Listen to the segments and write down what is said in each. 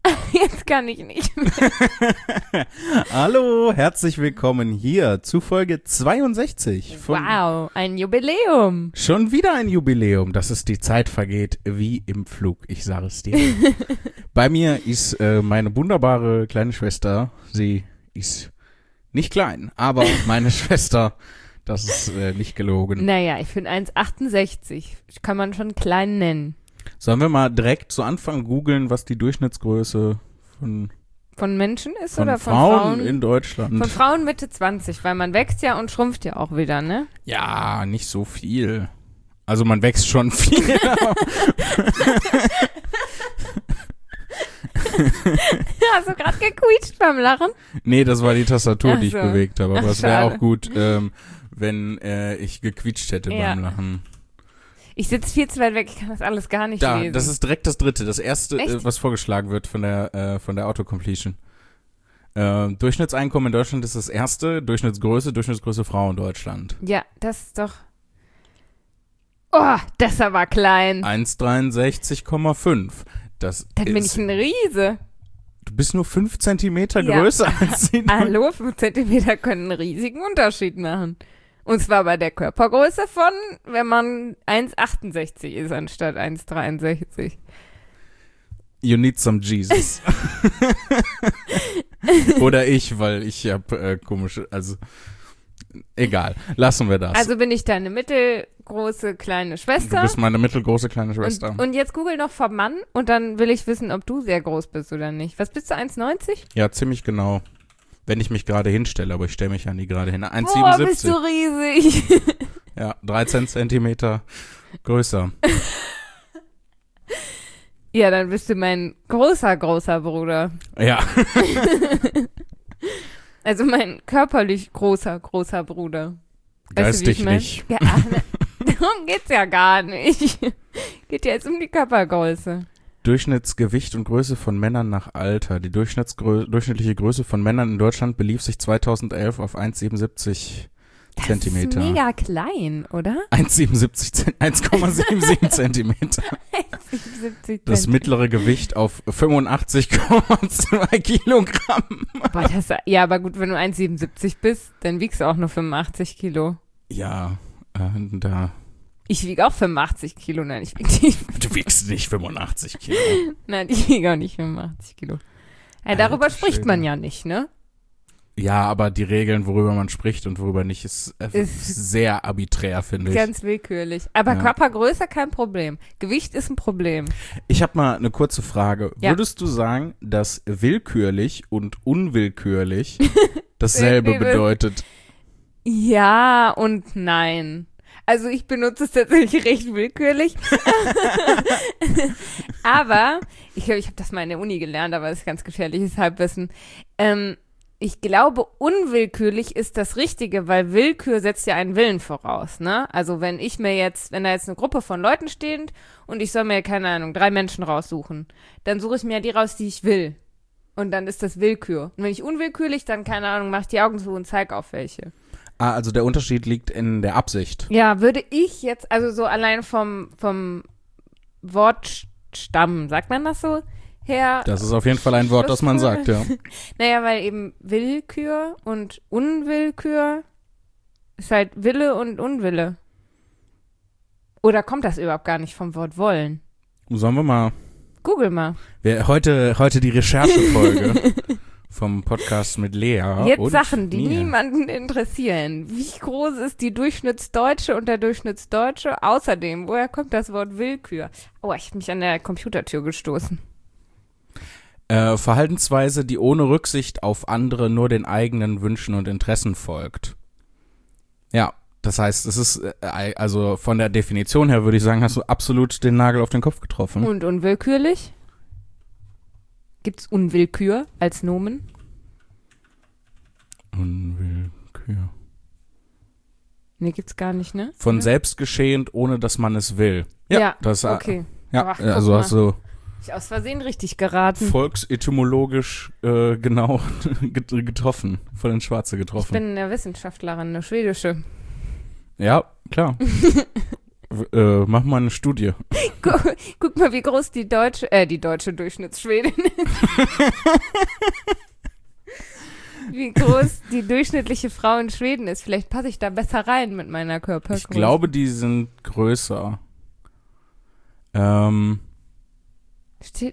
Jetzt kann ich nicht mehr. Hallo, herzlich willkommen hier zu Folge 62 von Wow, ein Jubiläum. Schon wieder ein Jubiläum, dass es die Zeit vergeht wie im Flug, ich sage es dir. Bei mir ist meine wunderbare kleine Schwester, sie ist nicht klein, aber meine Schwester, das ist nicht gelogen. Naja, ich finde 1,68 kann man schon klein nennen. Sollen wir mal direkt zu Anfang googeln, was die Durchschnittsgröße von Menschen ist oder von Frauen in Deutschland? Von Frauen Mitte 20, weil man wächst ja und schrumpft ja auch wieder, ne? Ja, nicht so viel. Also man wächst schon viel. Hast du gerade gequietscht beim Lachen? Nee, das war die Tastatur, die ich Ach so. bewegt habe. Aber Ach, es wäre schade. auch gut, wenn ich gequietscht hätte Ja. beim Lachen. Ich sitze viel zu weit weg, ich kann das alles gar nicht Da, lesen. das ist direkt das dritte. Das erste, Echt? was vorgeschlagen wird von der Autocompletion. Durchschnittseinkommen in Deutschland ist das erste. Durchschnittsgröße Frau in Deutschland. Ja, das ist doch... Oh, das ist aber klein. 1,63,5. Das Dann bin ich ein Riese. Du bist nur 5 Zentimeter Ja. größer als sie. Hallo, 5 Zentimeter können einen riesigen Unterschied machen. Und zwar bei der Körpergröße von, wenn man 1,68 ist anstatt 1,63. You need some Jesus. Oder ich, weil ich habe komische, also egal, lassen wir das. Also bin ich deine mittelgroße kleine Du Schwester. bist meine mittelgroße kleine Schwester. Und jetzt google noch vom Mann und dann will ich wissen, ob du sehr groß bist oder nicht. Was bist du, 1,90? Ja, ziemlich genau. Wenn ich mich gerade hinstelle, aber ich stelle mich ja nie gerade hin. Boah, bist du 1,77. riesig. Ja, 13 Zentimeter größer. Ja, dann bist du mein großer Bruder. Ja. Also mein körperlich großer Bruder. Weißt du, wie Geistig ich mein? nicht. Ja, darum geht's ja gar nicht. Geht ja jetzt um die Körpergröße. Durchschnittsgewicht und Größe von Männern nach Alter. Die durchschnittliche Größe von Männern in Deutschland belief sich 2011 auf 1,77 Zentimeter. Das ist mega klein, oder? 1,77 Zentimeter. 70 Das mittlere Gewicht auf 85,2 Kilogramm. Boah, ja, aber gut, wenn du 1,77 bist, dann wiegst du auch nur 85 Kilo. Ja, da. Ich wiege auch 85 Kilo. Nein, ich wiege nicht. Du wiegst nicht 85 Kilo. Nein, ich wiege auch nicht 85 Kilo. Ja, darüber Alter spricht Schwede. man ja nicht, ne? Ja, aber die Regeln, worüber man spricht und worüber nicht, ist sehr arbiträr, finde ich. Ganz willkürlich. Aber Ja. Körpergröße kein Problem. Gewicht ist ein Problem. Ich habe mal eine kurze Frage. Ja. Würdest du sagen, dass willkürlich und unwillkürlich dasselbe Irgendwie bedeutet? Ja und nein. Also ich benutze es tatsächlich recht willkürlich. Aber, ich glaube, ich habe das mal in der Uni gelernt, aber das ist ganz gefährliches Halbwissen. Ich glaube, unwillkürlich ist das Richtige, weil Willkür setzt ja einen Willen voraus, ne? Also wenn da jetzt eine Gruppe von Leuten steht und ich soll mir, keine Ahnung, 3 Menschen raussuchen, dann suche ich mir ja die raus, die ich will. Und dann ist das Willkür. Und wenn ich unwillkürlich, dann, keine Ahnung, mache ich die Augen zu und zeige auf welche. Ah, also der Unterschied liegt in der Absicht. Ja, würde ich jetzt, also so allein vom Wortstamm, sagt man das so, her? Das ist auf jeden Fall ein Wort, das man sagt, ja. Naja, weil eben Willkür und Unwillkür ist halt Wille und Unwille. Oder kommt das überhaupt gar nicht vom Wort wollen? Sollen wir mal. Google mal. Heute die Recherchefolge vom Podcast mit Lea. Jetzt und Sachen, die mir. niemanden interessieren. Wie groß ist die Durchschnittsdeutsche und der Durchschnittsdeutsche? Außerdem, woher kommt das Wort Willkür? Oh, ich habe mich an der Computertür gestoßen. Verhaltensweise, die ohne Rücksicht auf andere nur den eigenen Wünschen und Interessen folgt. Ja, das heißt, es ist, also von der Definition her würde ich sagen, hast du absolut den Nagel auf den Kopf getroffen. Und unwillkürlich? Gibt's Unwillkür als Nomen? Unwillkür. Nee, gibt's gar nicht, ne? Von Oder? selbst geschehend, ohne dass man es will. Ja, das okay. Ja, Ach, guck also mal. hast du Ich aus Versehen richtig geraten. volksetymologisch genau getroffen, voll ins Schwarze Ich getroffen. bin eine Wissenschaftlerin, eine schwedische. Ja, klar. Mach mal eine Studie. Guck mal, wie groß die deutsche Durchschnittsschwedin ist. Wie groß die durchschnittliche Frau in Schweden ist. Vielleicht passe ich da besser rein mit meiner Körpergröße. Ich glaube, die sind größer. Steht.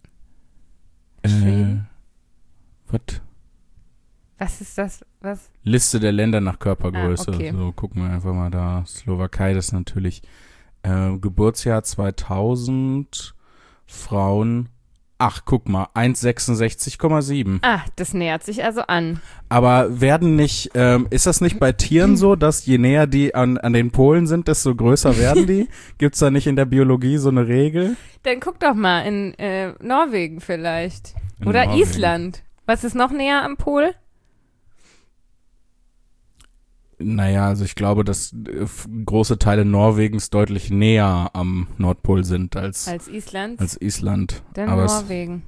Was ist das? Was? Liste der Länder nach Körpergröße. Okay. So, gucken wir einfach mal da. Slowakei, das ist natürlich Geburtsjahr 2000, Frauen. Ach, guck mal, 1,66,7. Das nähert sich also an. Aber werden nicht, ist das nicht bei Tieren so, dass je näher die an den Polen sind, desto größer werden die? Gibt's da nicht in der Biologie so eine Regel? Dann guck doch mal in Norwegen vielleicht. In Oder Norwegen. Island. Was ist noch näher am Pol? Naja, also ich glaube, dass große Teile Norwegens deutlich näher am Nordpol sind als Island. Dann Aber Norwegen.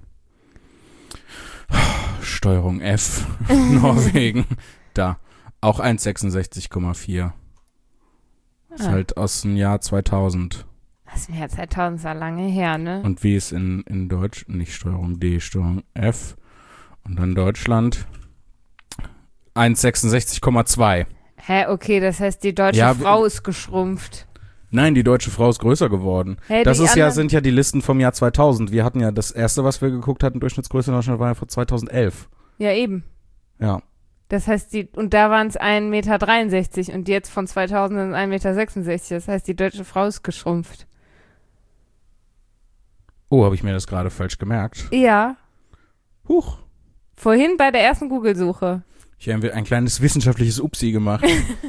Steuerung F, Norwegen, da, auch 1,66,4. Ist halt aus dem Jahr 2000. Das ist mir ja 2000 ist ja lange her, ne? Und wie ist in Deutsch, nicht Steuerung D, Steuerung F und dann Deutschland 1,66,2. Hä, okay, das heißt, die deutsche Frau ist geschrumpft. Nein, die deutsche Frau ist größer geworden. Hä, das sind ja die Listen vom Jahr 2000. Wir hatten ja das erste, was wir geguckt hatten, Durchschnittsgröße in Deutschland, war ja von 2011. Ja, eben. Ja. Das heißt, und da waren es 1,63 Meter und jetzt von 2000 sind es 1,66 Meter. Das heißt, die deutsche Frau ist geschrumpft. Oh, habe ich mir das gerade falsch gemerkt? Ja. Huch. Vorhin bei der ersten Google-Suche. Ich habe ein kleines wissenschaftliches Upsi gemacht.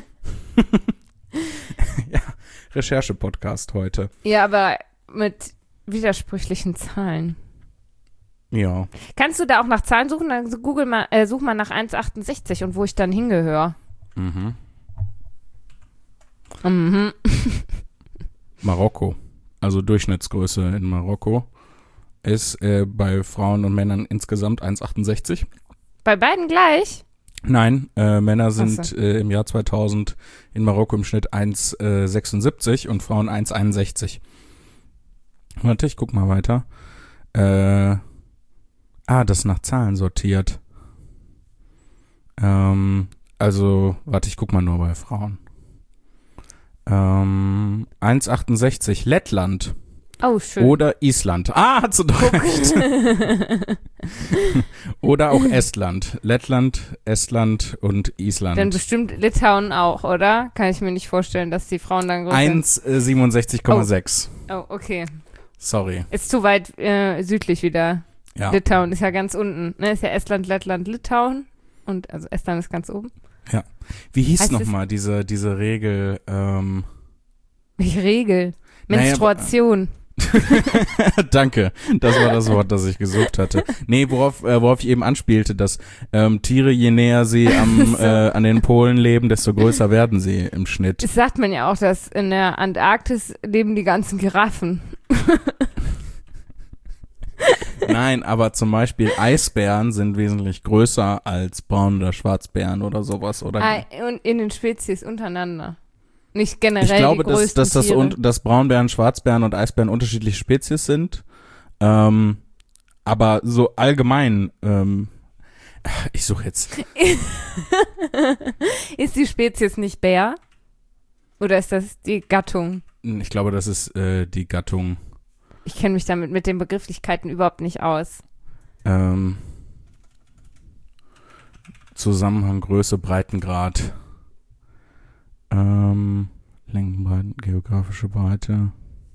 Ja, Recherche-Podcast heute. Ja, aber mit widersprüchlichen Zahlen. Ja. Kannst du da auch nach Zahlen suchen? Dann such mal nach 1,68 und wo ich dann hingehöre. Mhm. Mhm. Marokko. Also Durchschnittsgröße in Marokko ist bei Frauen und Männern insgesamt 1,68. Bei beiden gleich? Nein, Männer sind im Jahr 2000 in Marokko im Schnitt 1,76 und Frauen 1,61. Warte, ich guck mal weiter. Das ist nach Zahlen sortiert. Also, warte, ich guck mal nur bei Frauen. 1,68 Lettland. Oh, schön. Oder Island. Hat sie doch recht. Oder auch Estland. Lettland, Estland und Island. Dann bestimmt Litauen auch, oder? Kann ich mir nicht vorstellen, dass die Frauen dann groß sind. 1,67,6. Oh, okay. Sorry. Ist zu weit südlich wieder. Ja. Litauen ist ja ganz unten. Ne? Ist ja Estland, Lettland, Litauen. Und also Estland ist ganz oben. Ja. Wie hieß nochmal diese Regel? Welche Regel? Menstruation. Danke, das war das Wort, das ich gesucht hatte. Nee, worauf ich eben anspielte, dass Tiere, je näher sie an den Polen leben, desto größer werden sie im Schnitt. Das sagt man ja auch, dass in der Antarktis leben die ganzen Giraffen. Nein, aber zum Beispiel Eisbären sind wesentlich größer als Braun- oder Schwarzbären oder sowas. Oder und in den Spezies untereinander. Nicht generell ich glaube, die größten dass Tiere. dass Braunbären, Schwarzbären und Eisbären unterschiedliche Spezies sind. Aber so allgemein, ich suche jetzt. Ist die Spezies nicht Bär? Oder ist das die Gattung? Ich glaube, das ist die Gattung. Ich kenne mich damit mit den Begrifflichkeiten überhaupt nicht aus. Zusammenhang, Größe, Breitengrad. Längenbreiten, geografische Breite.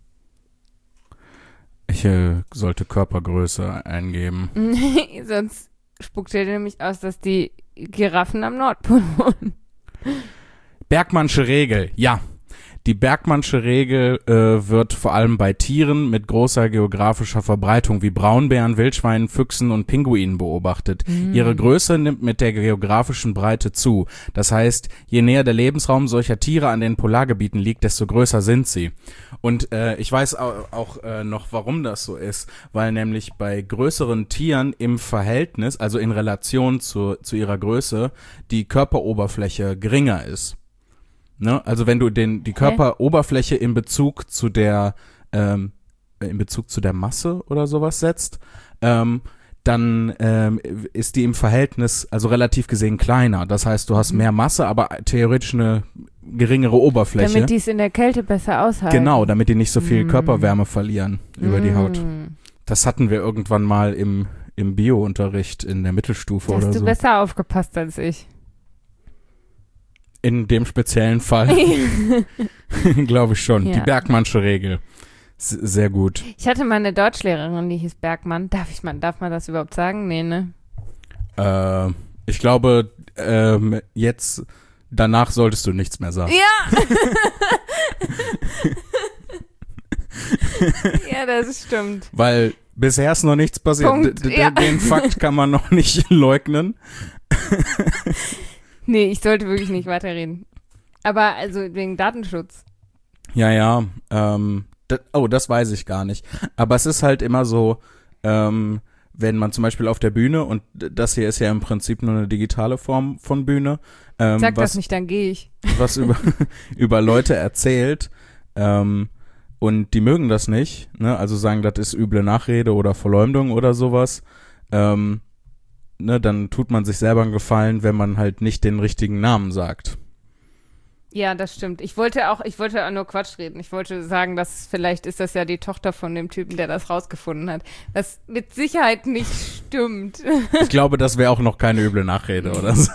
Ich sollte Körpergröße eingeben. Sonst spuckt er nämlich aus, dass die Giraffen am Nordpol wohnen. Bergmannsche Regel, ja. Die Bergmannsche Regel wird vor allem bei Tieren mit großer geografischer Verbreitung wie Braunbären, Wildschweinen, Füchsen und Pinguinen beobachtet. Ihre Größe nimmt mit der geografischen Breite zu. Das heißt, je näher der Lebensraum solcher Tiere an den Polargebieten liegt, desto größer sind sie. Und ich weiß auch noch, warum das so ist, weil nämlich bei größeren Tieren im Verhältnis, also in Relation zu ihrer Größe, die Körperoberfläche geringer ist. Ne? Also wenn du die Körperoberfläche in Bezug zu der Masse oder sowas setzt, dann ist die im Verhältnis, also relativ gesehen kleiner. Das heißt, du hast mehr Masse, aber theoretisch eine geringere Oberfläche. Damit die es in der Kälte besser aushalten. Genau, damit die nicht so viel Körperwärme verlieren über die Haut. Das hatten wir irgendwann mal im Bio-Unterricht in der Mittelstufe oder so. Hast du besser aufgepasst als ich. In dem speziellen Fall glaube ich schon. Ja. Die Bergmannsche Regel. Sehr gut. Ich hatte mal eine Deutschlehrerin, die hieß Bergmann. Darf man das überhaupt sagen? Nee, ne? Ich glaube, jetzt danach solltest du nichts mehr sagen. Ja! Ja, das stimmt. Weil bisher ist noch nichts passiert. Punkt, ja. Den Fakt kann man noch nicht leugnen. Nee, ich sollte wirklich nicht weiterreden. Aber also wegen Datenschutz. Ja, das weiß ich gar nicht. Aber es ist halt immer so, wenn man zum Beispiel auf der Bühne, und das hier ist ja im Prinzip nur eine digitale Form von Bühne. Sag das nicht, dann gehe ich. Was über Leute erzählt, und die mögen das nicht, ne? Also sagen, das ist üble Nachrede oder Verleumdung oder sowas, ne? Dann tut man sich selber einen Gefallen, wenn man halt nicht den richtigen Namen sagt. Ja, das stimmt. Ich wollte auch nur Quatsch reden. Ich wollte sagen, dass vielleicht ist das ja die Tochter von dem Typen, der das rausgefunden hat. Was mit Sicherheit nicht stimmt. Ich glaube, das wäre auch noch keine üble Nachrede oder so.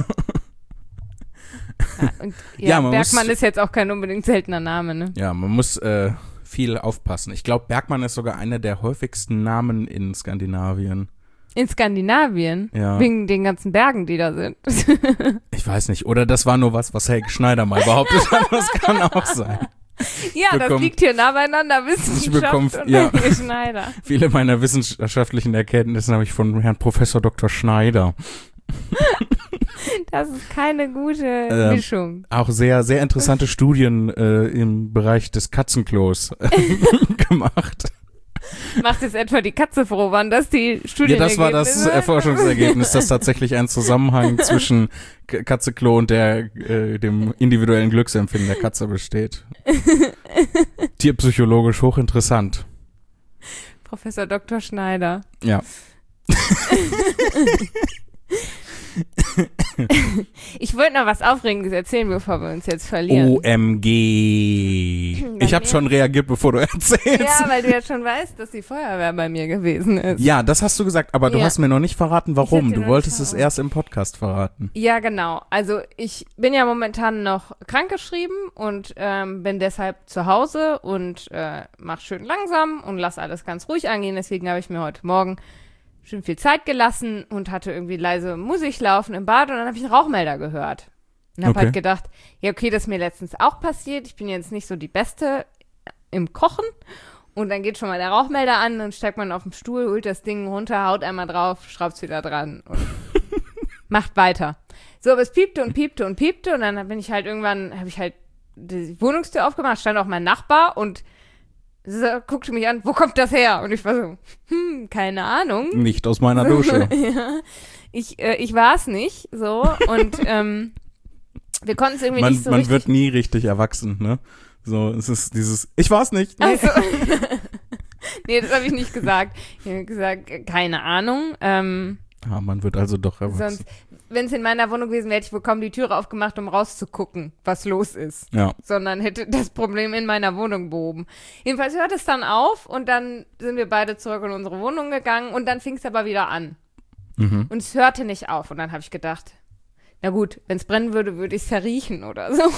Ja, Bergmann ist jetzt auch kein unbedingt seltener Name, ne? Ja, man muss viel aufpassen. Ich glaube, Bergmann ist sogar einer der häufigsten Namen in Skandinavien. In Skandinavien? Ja. Wegen den ganzen Bergen, die da sind. Ich weiß nicht. Oder das war nur was Helge Schneider mal behauptet hat. Das kann auch sein. Ja, das liegt hier nah beieinander, Wissenschaft und Helge Schneider. Viele meiner wissenschaftlichen Erkenntnisse habe ich von Herrn Professor Dr. Schneider. Das ist keine gute Mischung. Auch sehr, sehr interessante Studien im Bereich des Katzenklos gemacht. Macht jetzt etwa die Katze froh, wann das die Studienergebnisse? Ja, das war das Erforschungsergebnis, dass tatsächlich ein Zusammenhang zwischen Katzeklo und dem individuellen Glücksempfinden der Katze besteht. Tierpsychologisch hochinteressant. Professor Dr. Schneider. Ja. Ich wollte noch was Aufregendes erzählen, bevor wir uns jetzt verlieren. OMG. Ich habe schon reagiert, bevor du erzählst. Ja, weil du ja schon weißt, dass die Feuerwehr bei mir gewesen ist. Ja, das hast du gesagt, aber du hast mir noch nicht verraten, warum. Du wolltest es erst im Podcast verraten. Ja, genau. Also ich bin ja momentan noch krankgeschrieben und bin deshalb zu Hause und mach schön langsam und lass alles ganz ruhig angehen. Deswegen habe ich mir heute Morgen schön viel Zeit gelassen und hatte irgendwie leise Musik laufen im Bad und dann habe ich einen Rauchmelder gehört. Und habe halt gedacht, ja okay, das ist mir letztens auch passiert. Ich bin jetzt nicht so die Beste im Kochen. Und dann geht schon mal der Rauchmelder an, dann steigt man auf den Stuhl, holt das Ding runter, haut einmal drauf, schraubt's wieder dran und macht weiter. So, aber es piepte und piepte und piepte und dann bin ich halt irgendwann, habe ich halt die Wohnungstür aufgemacht, stand auch mein Nachbar und guckte mich an, wo kommt das her? Und ich war so, keine Ahnung. Nicht aus meiner Dusche. Ja, ich war es nicht, so. Und wir konnten es irgendwie nicht so Man richtig. wird nie richtig erwachsen, ne? So, es ist dieses, ich war es nicht. Also, nee, das habe ich nicht gesagt. Ich habe gesagt, keine Ahnung. Man wird also doch erwachsen. Sonst, wenn es in meiner Wohnung gewesen wäre, hätte ich wohl kaum die Türe aufgemacht, um rauszugucken, was los ist. Ja. Sondern hätte das Problem in meiner Wohnung behoben. Jedenfalls hört es dann auf und dann sind wir beide zurück in unsere Wohnung gegangen und dann fing es aber wieder an. Mhm. Und es hörte nicht auf. Und dann habe ich gedacht, na gut, wenn es brennen würde, würde ich es verriechen oder so.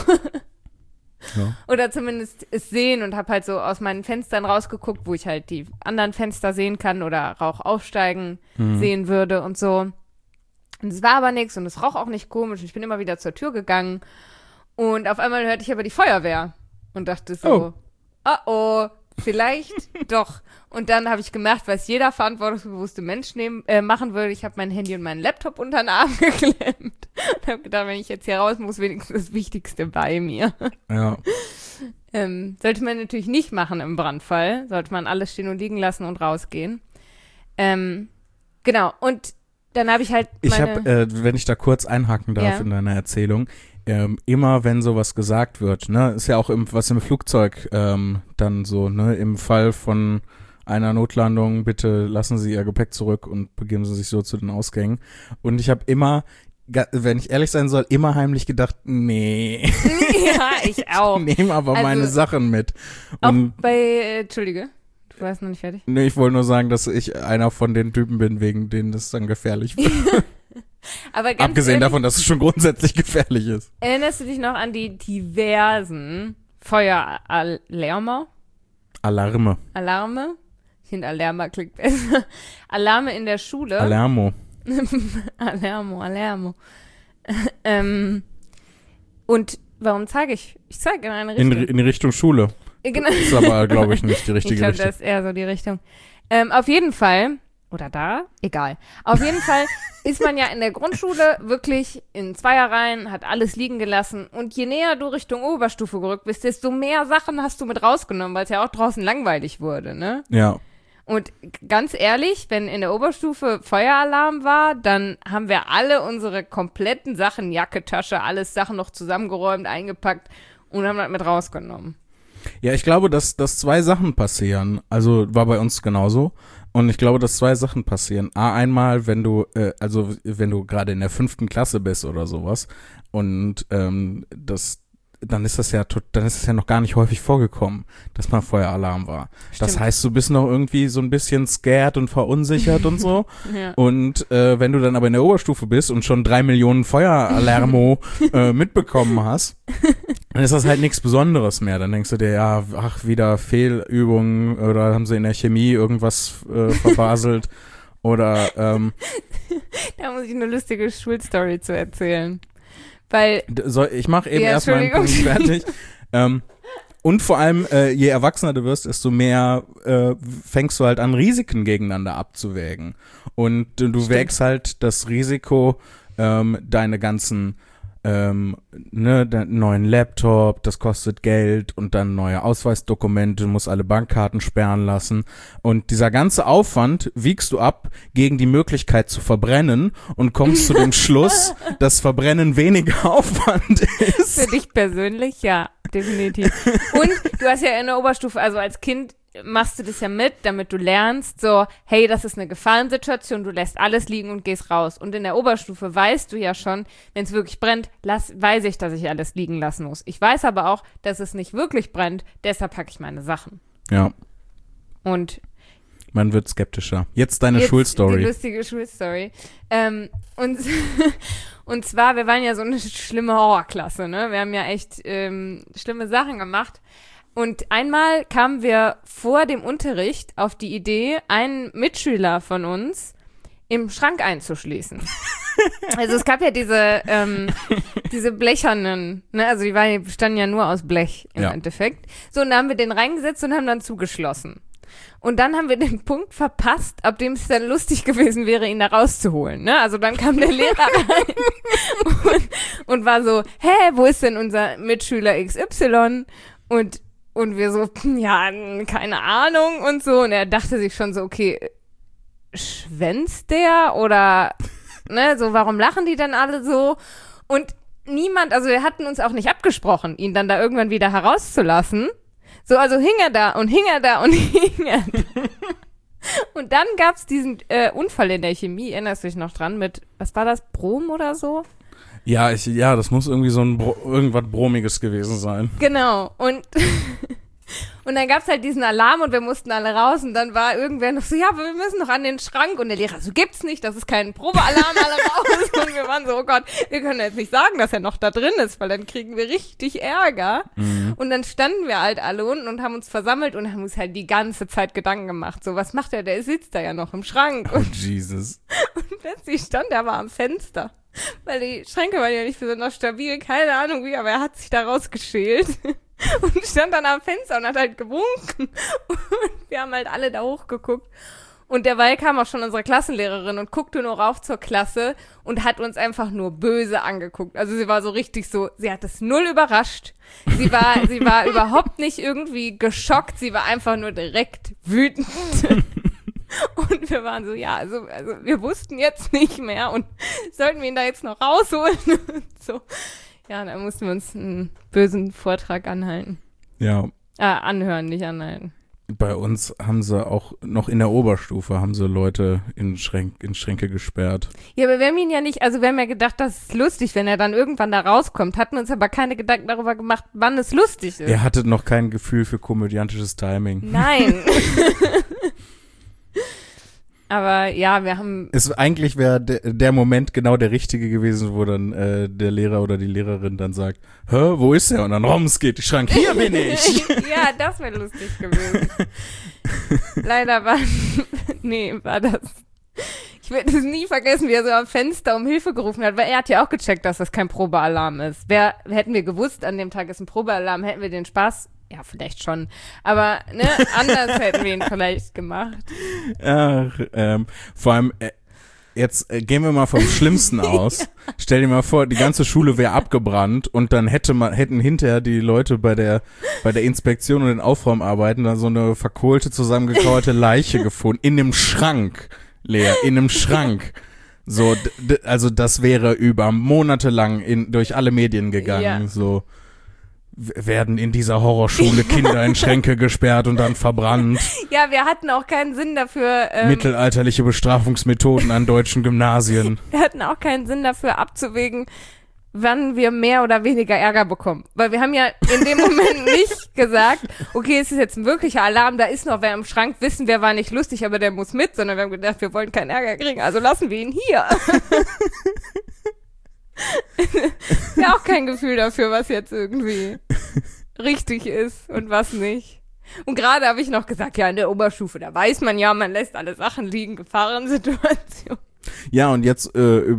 Ja. Oder zumindest es sehen und habe halt so aus meinen Fenstern rausgeguckt, wo ich halt die anderen Fenster sehen kann oder Rauch aufsteigen sehen würde und so. Und es war aber nichts und es roch auch nicht komisch. Ich bin immer wieder zur Tür gegangen und auf einmal hörte ich aber die Feuerwehr und dachte so, oh, vielleicht doch. Und dann habe ich gemacht, was jeder verantwortungsbewusste Mensch machen würde. Ich habe mein Handy und meinen Laptop unter den Arm geklemmt und habe gedacht, wenn ich jetzt hier raus muss, wenigstens das Wichtigste bei mir. Ja. Sollte man natürlich nicht machen im Brandfall. Sollte man alles stehen und liegen lassen und rausgehen. Genau. Und dann habe ich halt wenn ich da kurz einhaken darf in deiner Erzählung, immer wenn sowas gesagt wird, ne, ist ja auch was im Flugzeug dann so, ne, im Fall von einer Notlandung, bitte lassen Sie Ihr Gepäck zurück und begeben Sie sich so zu den Ausgängen. Und ich habe immer, wenn ich ehrlich sein soll, immer heimlich gedacht, nee. Ja, ich auch. Ich nehme aber meine Sachen mit. Und auch Entschuldige, du warst noch nicht fertig. Nee, ich wollte nur sagen, dass ich einer von den Typen bin, wegen denen das dann gefährlich wird. Aber ganz abgesehen davon, dass es schon grundsätzlich gefährlich ist. Erinnerst du dich noch an die diversen Feueralarme? Alarme. Ich finde Alarma klingt besser. Alarme in der Schule. Alarmo. Alarmo. Und warum zeige ich? Ich zeige in eine Richtung. In die Richtung Schule. Genau. Das ist aber, glaube ich, nicht die richtige Richtung. Ich glaube, das ist eher so die Richtung. Auf jeden Fall, oder da, egal. Auf jeden Fall ist man ja in der Grundschule wirklich in Zweierreihen, hat alles liegen gelassen. Und je näher du Richtung Oberstufe gerückt bist, desto mehr Sachen hast du mit rausgenommen, weil es ja auch draußen langweilig wurde, ne? Ja. Und ganz ehrlich, wenn in der Oberstufe Feueralarm war, dann haben wir alle unsere kompletten Sachen, Jacke, Tasche, alles Sachen noch zusammengeräumt, eingepackt und haben das mit rausgenommen. Ja, ich glaube, dass 2 Sachen passieren. Also war bei uns genauso. Und ich glaube, dass 2 Sachen passieren. Einmal, wenn du gerade in der 5. Klasse bist oder sowas und dann ist es ja noch gar nicht häufig vorgekommen, dass mal Feueralarm war. Stimmt. Das heißt, du bist noch irgendwie so ein bisschen scared und verunsichert und so. Ja. Und wenn du dann aber in der Oberstufe bist und schon 3 Millionen Feueralarmo mitbekommen hast, dann ist das halt nichts Besonderes mehr. Dann denkst du dir, ja, wieder Fehlübungen oder haben sie in der Chemie irgendwas verbaselt oder Da muss ich eine lustige Schulstory zu erzählen. Weil ich mache eben erst meinen Punkt fertig. Und vor allem, je erwachsener du wirst, desto mehr fängst du halt an, Risiken gegeneinander abzuwägen. Und du wägst halt das Risiko, deine ganzen deinen neuen Laptop, das kostet Geld und dann neue Ausweisdokumente, musst alle Bankkarten sperren lassen. Und dieser ganze Aufwand wiegst du ab gegen die Möglichkeit zu verbrennen und kommst zu dem Schluss, dass Verbrennen weniger Aufwand ist. Für dich persönlich, ja, definitiv. Und du hast ja in der Oberstufe, also als Kind machst du das ja mit, damit du lernst, so, hey, das ist eine Gefahrensituation, du lässt alles liegen und gehst raus. Und in der Oberstufe weißt du ja schon, wenn es wirklich brennt, weiß ich, dass ich alles liegen lassen muss. Ich weiß aber auch, dass es nicht wirklich brennt, deshalb packe ich meine Sachen. Ja. Und man wird skeptischer. Jetzt deine Schulstory. Die lustige Schulstory. Und zwar, wir waren ja so eine schlimme Horrorklasse, ne? Wir haben ja echt schlimme Sachen gemacht. Und einmal kamen wir vor dem Unterricht auf die Idee, einen Mitschüler von uns im Schrank einzuschließen. Also es gab ja diese blechernen, ne, also die bestanden ja nur aus Blech im Endeffekt. So, und da haben wir den reingesetzt und haben dann zugeschlossen. Und dann haben wir den Punkt verpasst, ab dem es dann lustig gewesen wäre, ihn da rauszuholen, ne? Also dann kam der Lehrer rein und war so, wo ist denn unser Mitschüler XY? Und wir so, ja, keine Ahnung und so. Und er dachte sich schon so, okay, schwänzt der? Oder, ne, so, warum lachen die dann alle so? Und niemand, also wir hatten uns auch nicht abgesprochen, ihn dann da irgendwann wieder herauszulassen. So, also hing er da und hing er da und hing er da. Und dann gab's diesen Unfall in der Chemie, erinnerst du dich noch dran, mit, was war das, Brom oder so? Ja, das muss irgendwie so irgendwas Bromiges gewesen sein. Genau. Und dann gab's halt diesen Alarm und wir mussten alle raus und dann war irgendwer noch so, ja, wir müssen noch an den Schrank und der Lehrer so, gibt's nicht, das ist kein Probealarm, alle raus. Und wir waren so, oh Gott, wir können jetzt nicht sagen, dass er noch da drin ist, weil dann kriegen wir richtig Ärger. Mhm. Und dann standen wir halt alle unten und haben uns versammelt und haben uns halt die ganze Zeit Gedanken gemacht. So, was macht er? Der sitzt da ja noch im Schrank. Oh, Jesus. Und plötzlich stand er aber am Fenster. Weil die Schränke waren ja nicht besonders stabil, keine Ahnung wie, aber er hat sich da rausgeschält und stand dann am Fenster und hat halt gewunken und wir haben halt alle da hochgeguckt und derweil kam auch schon unsere Klassenlehrerin und guckte nur rauf zur Klasse und hat uns einfach nur böse angeguckt. Also sie war so richtig so, sie hat es null überrascht, sie war überhaupt nicht irgendwie geschockt, sie war einfach nur direkt wütend. Und wir waren so, ja, also wir wussten jetzt nicht mehr und sollten wir ihn da jetzt noch rausholen und so. Ja, dann mussten wir uns einen bösen Vortrag anhalten. Ja. Anhören, nicht anhalten. Bei uns haben sie auch noch in der Oberstufe haben sie Leute in Schränke gesperrt. Ja, aber wir haben ihn ja nicht, also wir haben ja gedacht, das ist lustig, wenn er dann irgendwann da rauskommt. Hatten uns aber keine Gedanken darüber gemacht, wann es lustig ist. Er hatte noch kein Gefühl für komödiantisches Timing. Nein. Aber ja, wir haben... Eigentlich wäre der Moment genau der richtige gewesen, wo dann der Lehrer oder die Lehrerin dann sagt, hä, wo ist er? Und dann Roms geht die Schrank, hier bin ich. Ja, das wäre lustig gewesen. Leider war das... Ich werde es nie vergessen, wie er so am Fenster um Hilfe gerufen hat, weil er hat ja auch gecheckt, dass das kein Probealarm ist. Hätten wir gewusst, an dem Tag ist ein Probealarm, hätten wir den Spaß... Ja, vielleicht schon. Aber anders hätten wir ihn vielleicht gemacht. Ach, vor allem, jetzt gehen wir mal vom Schlimmsten aus. Ja. Stell dir mal vor, die ganze Schule wäre abgebrannt und dann hätten hinterher die Leute bei der Inspektion und den Aufräumarbeiten dann so eine verkohlte, zusammengekauerte Leiche gefunden. In einem Schrank, Lea, in einem Schrank. So, also das wäre über Monate lang durch alle Medien gegangen. Ja. So. Werden in dieser Horrorschule Kinder in Schränke gesperrt und dann verbrannt. Ja, wir hatten auch keinen Sinn dafür. Mittelalterliche Bestrafungsmethoden an deutschen Gymnasien. Wir hatten auch keinen Sinn dafür abzuwägen, wann wir mehr oder weniger Ärger bekommen. Weil wir haben ja in dem Moment nicht gesagt, okay, es ist jetzt ein wirklicher Alarm, da ist noch wer im Schrank, wissen wir, war nicht lustig, aber der muss mit, sondern wir haben gedacht, wir wollen keinen Ärger kriegen, also lassen wir ihn hier. Ja, auch kein Gefühl dafür, was jetzt irgendwie richtig ist und was nicht. Und gerade habe ich noch gesagt, ja, in der Oberstufe, da weiß man ja, man lässt alle Sachen liegen, Gefahrensituation. Ja, und jetzt,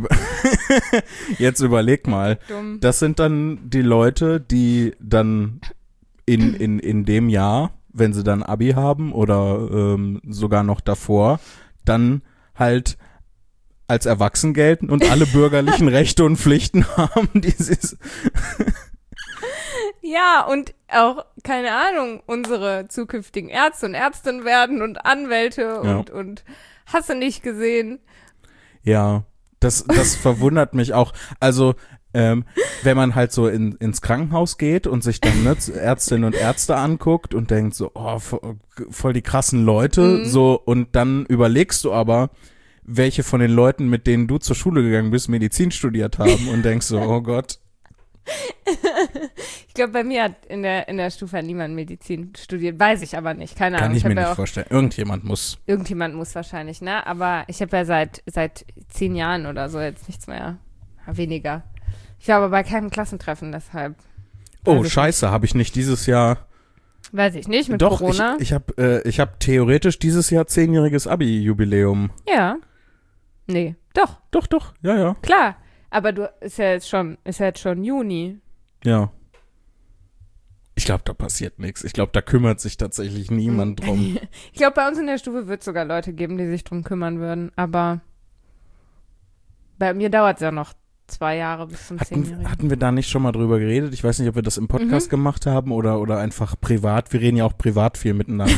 jetzt überleg mal, dumm. Das sind dann die Leute, die dann in dem Jahr, wenn sie dann Abi haben oder sogar noch davor, dann halt als erwachsen gelten und alle bürgerlichen Rechte und Pflichten haben, Ja, und auch, keine Ahnung, unsere zukünftigen Ärzte und Ärztinnen werden und Anwälte und hast du nicht gesehen. Ja, das verwundert mich auch. Also, wenn man halt so ins Krankenhaus geht und sich dann Ärztinnen und Ärzte anguckt und denkt so, oh, voll die krassen Leute, so, und dann überlegst du aber, welche von den Leuten, mit denen du zur Schule gegangen bist, Medizin studiert haben und denkst so, oh Gott. Ich glaube, bei mir hat in der Stufe niemand Medizin studiert, weiß ich aber nicht, keine Ahnung. Kann ich mir nicht vorstellen. Irgendjemand muss wahrscheinlich, ne? Aber ich habe ja seit 10 Jahren oder so jetzt nichts mehr, weniger. Ich war aber bei keinem Klassentreffen, deshalb. Oh, scheiße, habe ich nicht dieses Jahr. Weiß ich nicht, mit Doch, Corona. ich hab theoretisch dieses Jahr 10-jähriges Abi-Jubiläum. Ja. Nee, doch. Doch, ja. Klar, aber ist ja jetzt schon Juni. Ja. Ich glaube, da passiert nichts. Ich glaube, da kümmert sich tatsächlich niemand drum. Ich glaube, bei uns in der Stufe wird es sogar Leute geben, die sich drum kümmern würden, aber bei mir dauert es ja noch 2 Jahre bis zum 10-Jährigen. Hatten wir da nicht schon mal drüber geredet? Ich weiß nicht, ob wir das im Podcast gemacht haben oder einfach privat. Wir reden ja auch privat viel miteinander.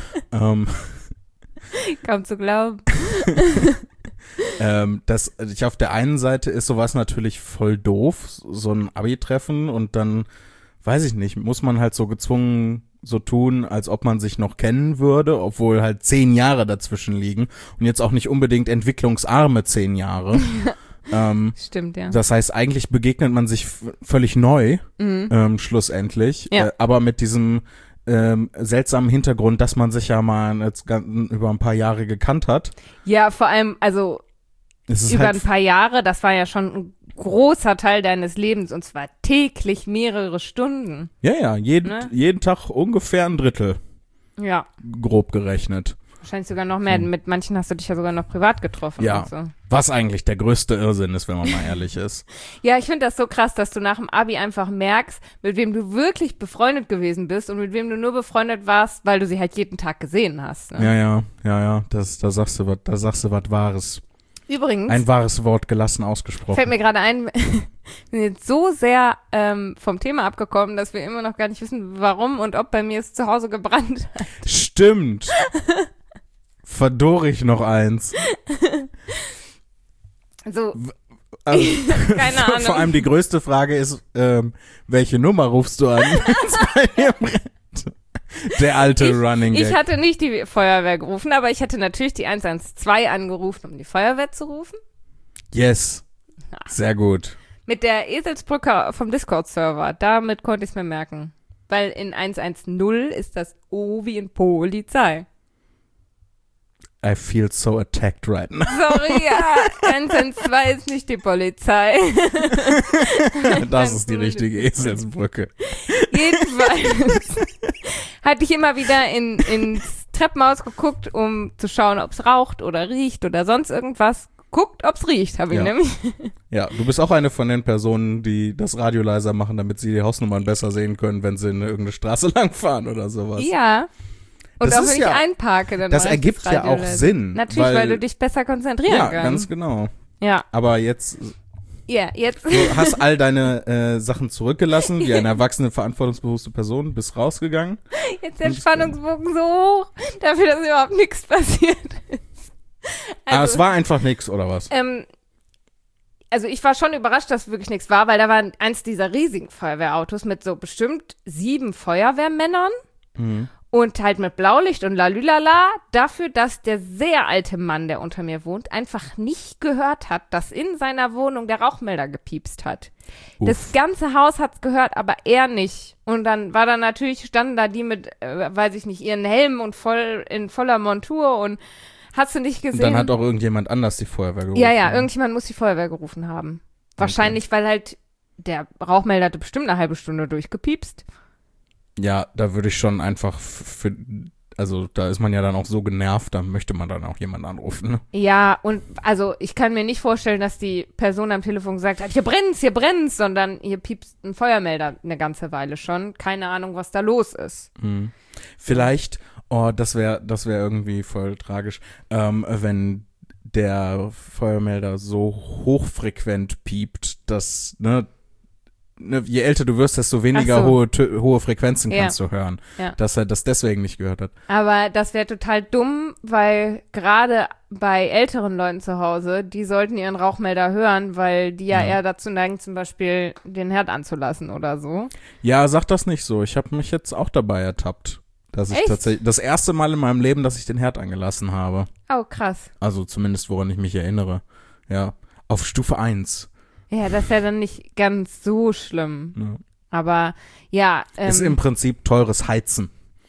Kaum zu glauben. Auf der einen Seite ist sowas natürlich voll doof, so ein Abi-Treffen, und dann, weiß ich nicht, muss man halt so gezwungen so tun, als ob man sich noch kennen würde, obwohl halt 10 Jahre dazwischen liegen und jetzt auch nicht unbedingt entwicklungsarme 10 Jahre. Stimmt, ja. Das heißt, eigentlich begegnet man sich völlig neu, schlussendlich, ja. Aber mit diesem seltsamen Hintergrund, dass man sich ja mal jetzt über ein paar Jahre gekannt hat. Ja, vor allem, also über ein paar Jahre, das war ja schon ein großer Teil deines Lebens, und zwar täglich mehrere Stunden. Ja, jeden Tag ungefähr ein Drittel. Ja. Grob gerechnet. Wahrscheinlich sogar noch mehr. Mit manchen hast du dich ja sogar noch privat getroffen. Ja, und so. Was eigentlich der größte Irrsinn ist, wenn man mal ehrlich ist. Ja, ich finde das so krass, dass du nach dem Abi einfach merkst, mit wem du wirklich befreundet gewesen bist und mit wem du nur befreundet warst, weil du sie halt jeden Tag gesehen hast. Ne? Ja, da sagst du was Wahres. Übrigens. Ein wahres Wort, gelassen ausgesprochen. Fällt mir gerade ein, wir sind jetzt so sehr vom Thema abgekommen, dass wir immer noch gar nicht wissen, warum und ob bei mir es zu Hause gebrannt hat. Stimmt. verdorre ich noch eins. So, Also, keine Ahnung. Vor allem die größte Frage ist, welche Nummer rufst du an, wenn's bei dir brennt? Der alte Running Gag. Ich hatte nicht die Feuerwehr gerufen, aber ich hatte natürlich die 112 angerufen, um die Feuerwehr zu rufen. Yes. Sehr gut. Mit der Eselsbrücke vom Discord-Server, damit konnte ich es mir merken. Weil in 110 ist das O wie in Polizei. I feel so attacked right now. Sorry, ja, 112 ist nicht die Polizei. Das ist die richtige Eselsbrücke. Jedenfalls hatte ich immer wieder ins Treppenhaus geguckt, um zu schauen, ob es raucht oder riecht oder sonst irgendwas. Guckt, ob es riecht, habe ich nämlich. Ja, du bist auch eine von den Personen, die das Radio leiser machen, damit sie die Hausnummern besser sehen können, wenn sie in irgendeine Straße langfahren oder sowas. Ja. Und Das auch ist wenn ich ja- einparke, dann Das mache ich ergibt das ja Radio auch leiser. Sinn. Natürlich, weil du dich besser konzentrieren Ja, kannst. ganz genau. Ja. Aber jetzt, Ja, jetzt. du hast all deine Sachen zurückgelassen, wie eine erwachsene, verantwortungsbewusste Person, bist rausgegangen. Jetzt der Spannungsbogen so hoch, dafür, dass überhaupt nichts passiert ist. Aber es war einfach nix, oder was? Also ich war schon überrascht, dass wirklich nichts war, weil da war eins dieser riesigen Feuerwehrautos mit so bestimmt 7 Feuerwehrmännern Mhm. und halt mit Blaulicht und lalülala, dafür, dass der sehr alte Mann, der unter mir wohnt, einfach nicht gehört hat, dass in seiner Wohnung der Rauchmelder gepiepst hat. Uff. Das ganze Haus hat's gehört, aber er nicht. Und dann war da natürlich, standen da die mit, weiß ich nicht, ihren Helm und in voller Montur und hast du nicht gesehen? Und dann hat auch irgendjemand anders die Feuerwehr gerufen. Ja, irgendjemand muss die Feuerwehr gerufen haben. Wahrscheinlich, weil halt der Rauchmelder hatte bestimmt eine halbe Stunde durchgepiepst. Ja, da würde ich schon einfach also da ist man ja dann auch so genervt, da möchte man dann auch jemanden anrufen. Ne? Ja, und also ich kann mir nicht vorstellen, dass die Person am Telefon gesagt hat, hier brennt's, sondern hier piepst ein Feuermelder eine ganze Weile schon. Keine Ahnung, was da los ist. Mhm. Vielleicht, das wäre irgendwie voll tragisch, wenn der Feuermelder so hochfrequent piept, dass, je älter du wirst, desto weniger Ach so. hohe Frequenzen Ja. kannst du hören. Ja. Dass er das deswegen nicht gehört hat. Aber das wäre total dumm, weil gerade bei älteren Leuten zu Hause, die sollten ihren Rauchmelder hören, weil die ja eher dazu neigen, zum Beispiel den Herd anzulassen oder so. Ja, sag das nicht so. Ich habe mich jetzt auch dabei ertappt. Dass ich Echt? tatsächlich, das erste Mal in meinem Leben, dass ich den Herd angelassen habe. Oh, krass. Also zumindest, woran ich mich erinnere. Ja, auf Stufe 1. Ja, das ist ja dann nicht ganz so schlimm. Ja. Aber ja, Ist im Prinzip teures Heizen.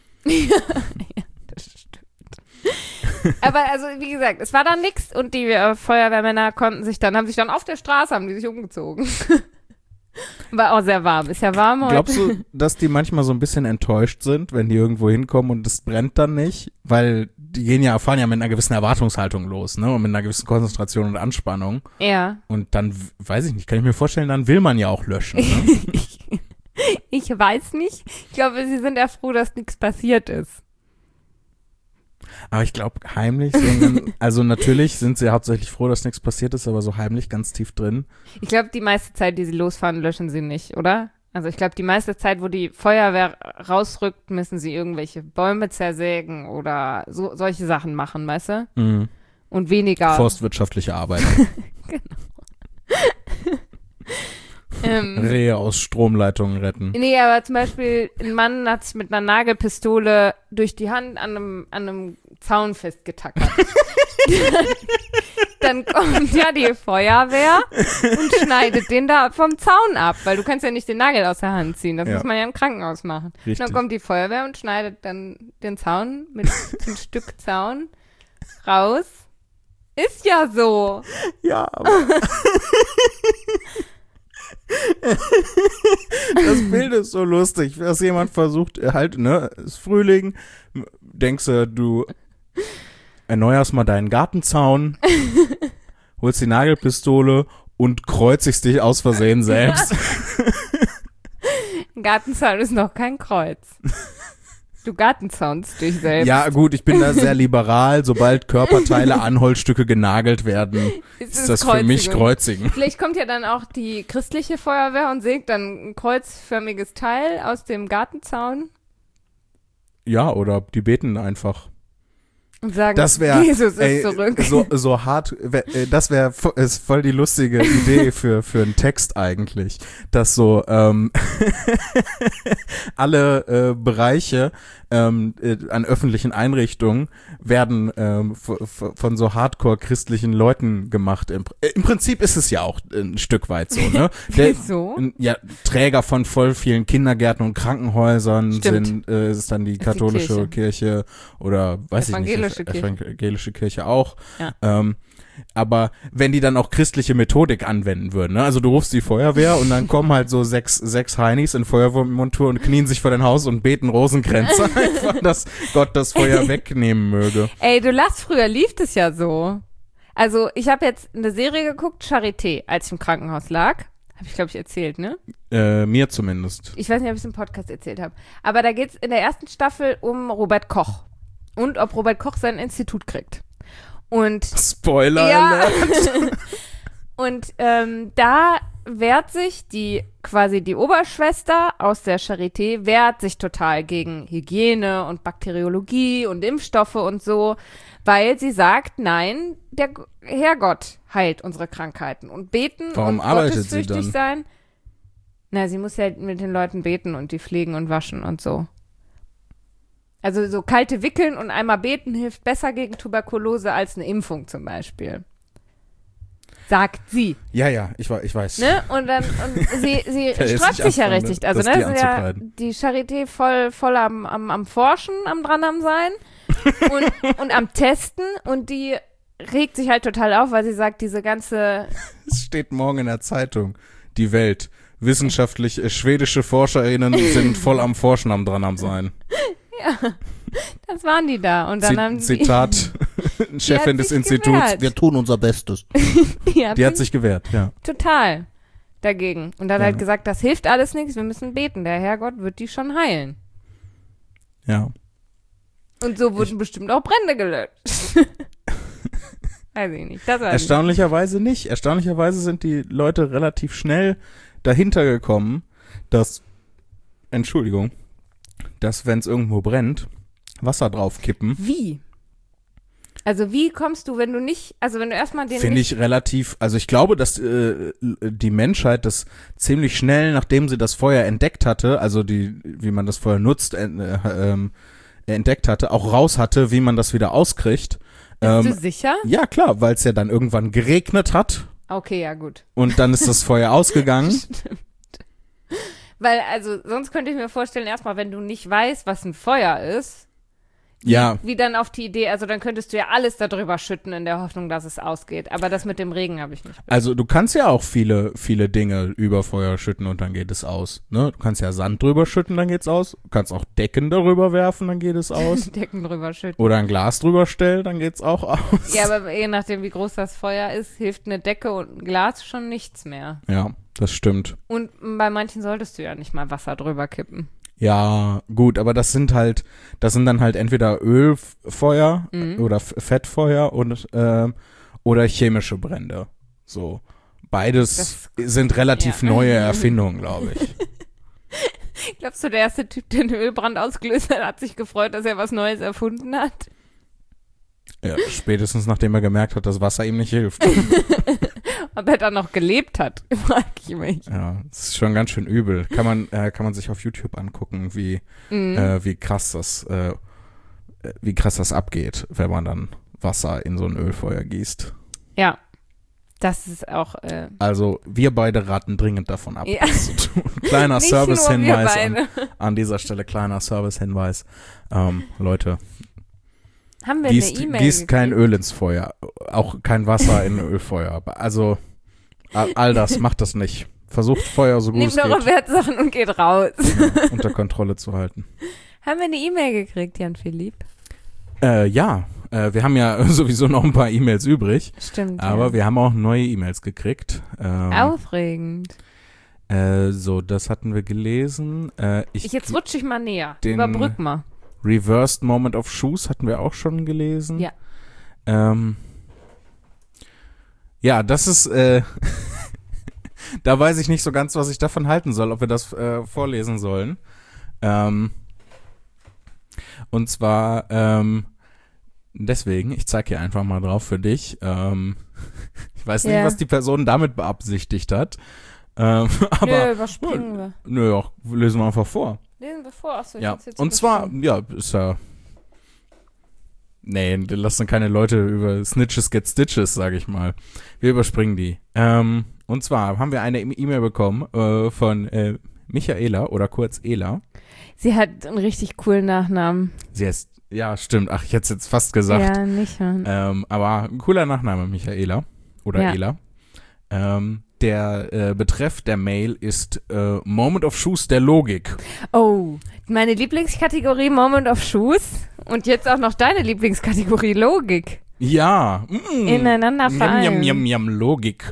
das stimmt. Aber also, wie gesagt, es war dann nix und die Feuerwehrmänner haben sich dann auf der Straße, haben die sich umgezogen. War auch sehr warm. Ist ja warm heute. Glaubst du, dass die manchmal so ein bisschen enttäuscht sind, wenn die irgendwo hinkommen und es brennt dann nicht? Weil die fahren ja mit einer gewissen Erwartungshaltung los, ne? Und mit einer gewissen Konzentration und Anspannung. Ja. Und dann, weiß ich nicht, kann ich mir vorstellen, dann will man ja auch löschen, ne? Ich weiß nicht. Ich glaube, sie sind ja froh, dass nichts passiert ist. Aber ich glaube, heimlich, also natürlich sind sie hauptsächlich froh, dass nichts passiert ist, aber so heimlich ganz tief drin. Ich glaube, die meiste Zeit, die sie losfahren, löschen sie nicht, oder? Also ich glaube, die meiste Zeit, wo die Feuerwehr rausrückt, müssen sie irgendwelche Bäume zersägen oder solche Sachen machen, weißt du? Mhm. Und weniger. Forstwirtschaftliche Arbeit. Rehe aus Stromleitungen retten. Nee, aber zum Beispiel ein Mann hat sich mit einer Nagelpistole durch die Hand an einem Zaun festgetackert. Dann kommt ja die Feuerwehr und schneidet den da vom Zaun ab, weil du kannst ja nicht den Nagel aus der Hand ziehen. Das Ja. muss man ja im Krankenhaus machen. Richtig. Dann kommt die Feuerwehr und schneidet dann den Zaun mit ein Stück Zaun raus. Ist ja so. Ja, aber das Bild ist so lustig, dass jemand versucht, halt, ist Frühling, denkst du erneuerst mal deinen Gartenzaun, holst die Nagelpistole und kreuzigst dich aus Versehen selbst. Ein Gartenzaun ist noch kein Kreuz. Du gartenzaunst dich selbst. Ja, gut, ich bin da sehr liberal. Sobald Körperteile an Holzstücke genagelt werden, ist das für mich Kreuzigen. Vielleicht kommt ja dann auch die christliche Feuerwehr und sägt dann ein kreuzförmiges Teil aus dem Gartenzaun. Ja, oder die beten einfach. Und sagen, Das wäre, Jesus ist zurück. so hart, das wäre ist voll die lustige Idee für einen Text eigentlich, dass so alle Bereiche an öffentlichen Einrichtungen werden von so hardcore-christlichen Leuten gemacht. Im Prinzip ist es ja auch ein Stück weit so, ne? Wieso? Ja, Träger von voll vielen Kindergärten und Krankenhäusern Stimmt. ist dann die katholische Kirche oder weiß ich nicht, evangelische Kirche auch. Ja. Aber wenn die dann auch christliche Methodik anwenden würden, ne? Also du rufst die Feuerwehr und dann kommen halt so sechs Heinis in Feuerwehrmontur und knien sich vor dein Haus und beten Rosenkränze einfach, dass Gott das Feuer wegnehmen möge. Ey, du lachst, früher lief das ja so. Also ich habe jetzt eine Serie geguckt, Charité, als ich im Krankenhaus lag. Habe ich, glaube ich, erzählt, ne? Mir zumindest. Ich weiß nicht, ob ich es im Podcast erzählt habe. Aber da geht es in der ersten Staffel um Robert Koch. Und ob Robert Koch sein Institut kriegt. Und Spoiler ja. Alert. Und da wehrt sich die Oberschwester aus der Charité, wehrt sich total gegen Hygiene und Bakteriologie und Impfstoffe und so, weil sie sagt, nein, der Herrgott heilt unsere Krankheiten und beten Warum und arbeitet sie gottesfürchtig dann? sein. Na, sie muss ja mit den Leuten beten und die pflegen und waschen und so. Also so kalte Wickeln und einmal beten hilft besser gegen Tuberkulose als eine Impfung zum Beispiel. Sagt sie. Ja, ich weiß. Ne? Und sie sträubt sich ja richtig. Also das ne, ist ja die Charité voll am Forschen, dran am Sein und am Testen und die regt sich halt total auf, weil sie sagt, diese ganze Es steht morgen in der Zeitung, die Welt. Wissenschaftlich, schwedische ForscherInnen sind voll am Forschen, dran am Sein. Ja, das waren die da. Und dann haben Zitat, Chefin des Instituts, gewehrt. wir tun unser Bestes. Die hat sich gewehrt, ja. total dagegen. Und dann Ja. halt gesagt, das hilft alles nichts, wir müssen beten. Der Herrgott wird die schon heilen. Ja. Und so wurden bestimmt auch Brände gelöscht. Weiß ich nicht. Das war Erstaunlicherweise nicht. Erstaunlicherweise sind die Leute relativ schnell dahinter gekommen, dass wenn es irgendwo brennt, Wasser draufkippen. Wie? Also wie kommst du, wenn du erstmal den Finde ich relativ, also ich glaube, dass die Menschheit das ziemlich schnell, nachdem sie das Feuer entdeckt hatte, also wie man das Feuer nutzt, entdeckt hatte, auch raus hatte, wie man das wieder auskriegt. Bist du sicher? Ja, klar, weil es ja dann irgendwann geregnet hat Okay, ja gut. und dann ist das Feuer ausgegangen. Stimmt. Weil, also, sonst könnte ich mir vorstellen, erstmal, wenn du nicht weißt, was ein Feuer ist, Ja, wie dann auf die Idee, also dann könntest du ja alles darüber schütten in der Hoffnung, dass es ausgeht. Aber das mit dem Regen habe ich nicht. also du kannst ja auch viele Dinge über Feuer schütten und dann geht es aus. Ne? Du kannst ja Sand drüber schütten, dann geht's aus. Du kannst auch Decken darüber werfen, dann geht es aus. Decken drüber schütten. Oder ein Glas drüber stellen, dann geht's auch aus. Ja, aber je nachdem, wie groß das Feuer ist, hilft eine Decke und ein Glas schon nichts mehr. Ja, das stimmt. Und bei manchen solltest du ja nicht mal Wasser drüber kippen. Ja, gut, aber das sind dann halt entweder Ölfeuer oder Fettfeuer oder chemische Brände. So. Beides sind relativ neue Erfindungen, glaube ich. Glaubst du, der erste Typ, der den Ölbrand ausgelöst hat sich gefreut, dass er was Neues erfunden hat? Ja, spätestens nachdem er gemerkt hat, dass Wasser ihm nicht hilft. Ob er dann noch gelebt hat, frage ich mich. Ja, das ist schon ganz schön übel. Kann man sich auf YouTube angucken, wie krass das abgeht, wenn man dann Wasser in so ein Ölfeuer gießt. Ja, das ist auch Also wir beide raten dringend davon ab, Ja. das zu tun. Kleiner nicht nur wir Service-Hinweis beide. an dieser Stelle, kleiner Service-Hinweis. Leute, Haben wir gießt eine E-Mail kein gekriegt? Öl ins Feuer, auch kein Wasser in Ölfeuer. Also all das, macht das nicht. Versucht Feuer so gut Nehmt es eure geht Wertsachen und geht raus. unter Kontrolle zu halten. Haben wir eine E-Mail gekriegt, Jan-Philipp? Ja, wir haben ja sowieso noch ein paar E-Mails übrig, Stimmt. aber ja. wir haben auch neue E-Mails gekriegt. Aufregend. So, das hatten wir gelesen. Jetzt rutsche ich mal näher. den- Überbrück mal. Reversed Moment of Shoes hatten wir auch schon gelesen. Ja. Ja, das ist, da weiß ich nicht so ganz, was ich davon halten soll, ob wir das vorlesen sollen. Und zwar Deswegen, ich zeige hier einfach mal drauf für dich. Ich weiß nicht, Ja. was die Person damit beabsichtigt hat. Aber Nö, überspringen wir. nö, auch, lesen wir einfach vor. Lesen wir vor. Achso, Ja, und zwar, ist ja. Nee, wir lassen keine Leute über Snitches get Stitches, sage ich mal. Wir überspringen die. Und zwar haben wir eine E-Mail bekommen von Michaela oder kurz Ela. Sie hat einen richtig coolen Nachnamen. Sie heißt, ja, stimmt. Ach, ich hätte es jetzt fast gesagt. Ja, nicht man. Aber ein cooler Nachname, Michaela oder Ja. Ela. Der Betreff der Mail ist Moment of Shoes der Logik. Oh, meine Lieblingskategorie Moment of Shoes und jetzt auch noch deine Lieblingskategorie Logik. Ja. Ineinander vereinen. Yum, yum, Logik.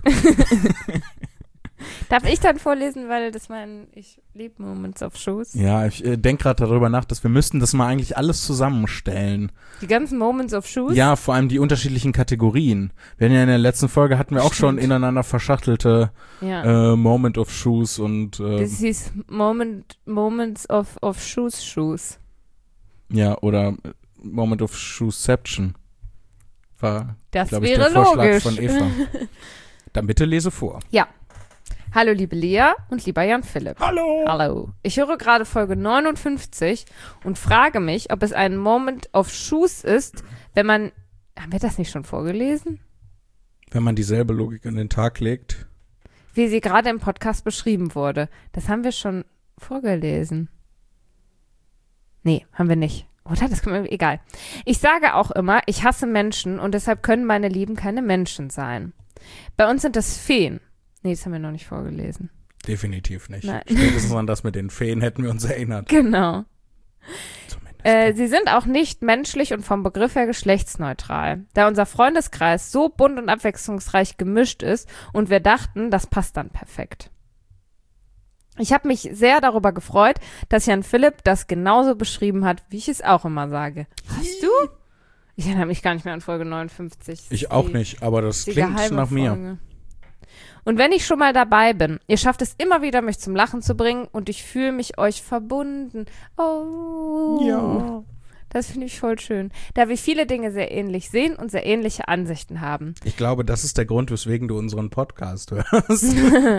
Darf ich dann vorlesen, weil ich liebe Moments of Shoes. Ja, ich denke gerade darüber nach, dass wir müssten das mal eigentlich alles zusammenstellen. Die ganzen Moments of Shoes? Ja, vor allem die unterschiedlichen Kategorien. Wir hatten ja in der letzten Folge hatten wir auch schon Stimmt. ineinander verschachtelte Ja. Moment of Shoes und Das hieß Moments of Shoes. ja, oder Moment of Shoesception. War, Das glaube ich, wäre der Vorschlag logisch. von Eva. Dann bitte lese vor. Hallo liebe Lea und lieber Jan Philipp. Hallo! Hallo. Ich höre gerade Folge 59 und frage mich, ob es ein Moment of Shoes ist, wenn man... Haben wir das nicht schon vorgelesen? Wenn man dieselbe Logik an den Tag legt. Wie sie gerade im Podcast beschrieben wurde. Das haben wir schon vorgelesen. Nee, haben wir nicht. Oder? Das kann mir egal. Ich sage auch immer, ich hasse Menschen und deshalb können meine Lieben keine Menschen sein. Bei uns sind das Feen. Nee, das haben wir noch nicht vorgelesen. Definitiv nicht. Nein. Spätestens an das mit den Feen hätten wir uns erinnert. Genau. Zumindest. Sie sind auch nicht menschlich und vom Begriff her geschlechtsneutral, da unser Freundeskreis so bunt und abwechslungsreich gemischt ist und wir dachten, das passt dann perfekt. Ich habe mich sehr darüber gefreut, dass Jan Philipp das genauso beschrieben hat, wie ich es auch immer sage. Hast du? Ich erinnere mich gar nicht mehr an Folge 59. Ich auch nicht, aber das Die klingt geheime nach mir. Folge. Und wenn ich schon mal dabei bin, ihr schafft es immer wieder, mich zum Lachen zu bringen und ich fühle mich euch verbunden. Oh. Ja. Das finde ich voll schön. Da wir viele Dinge sehr ähnlich sehen und sehr ähnliche Ansichten haben. Ich glaube, das ist der Grund, weswegen du unseren Podcast hörst.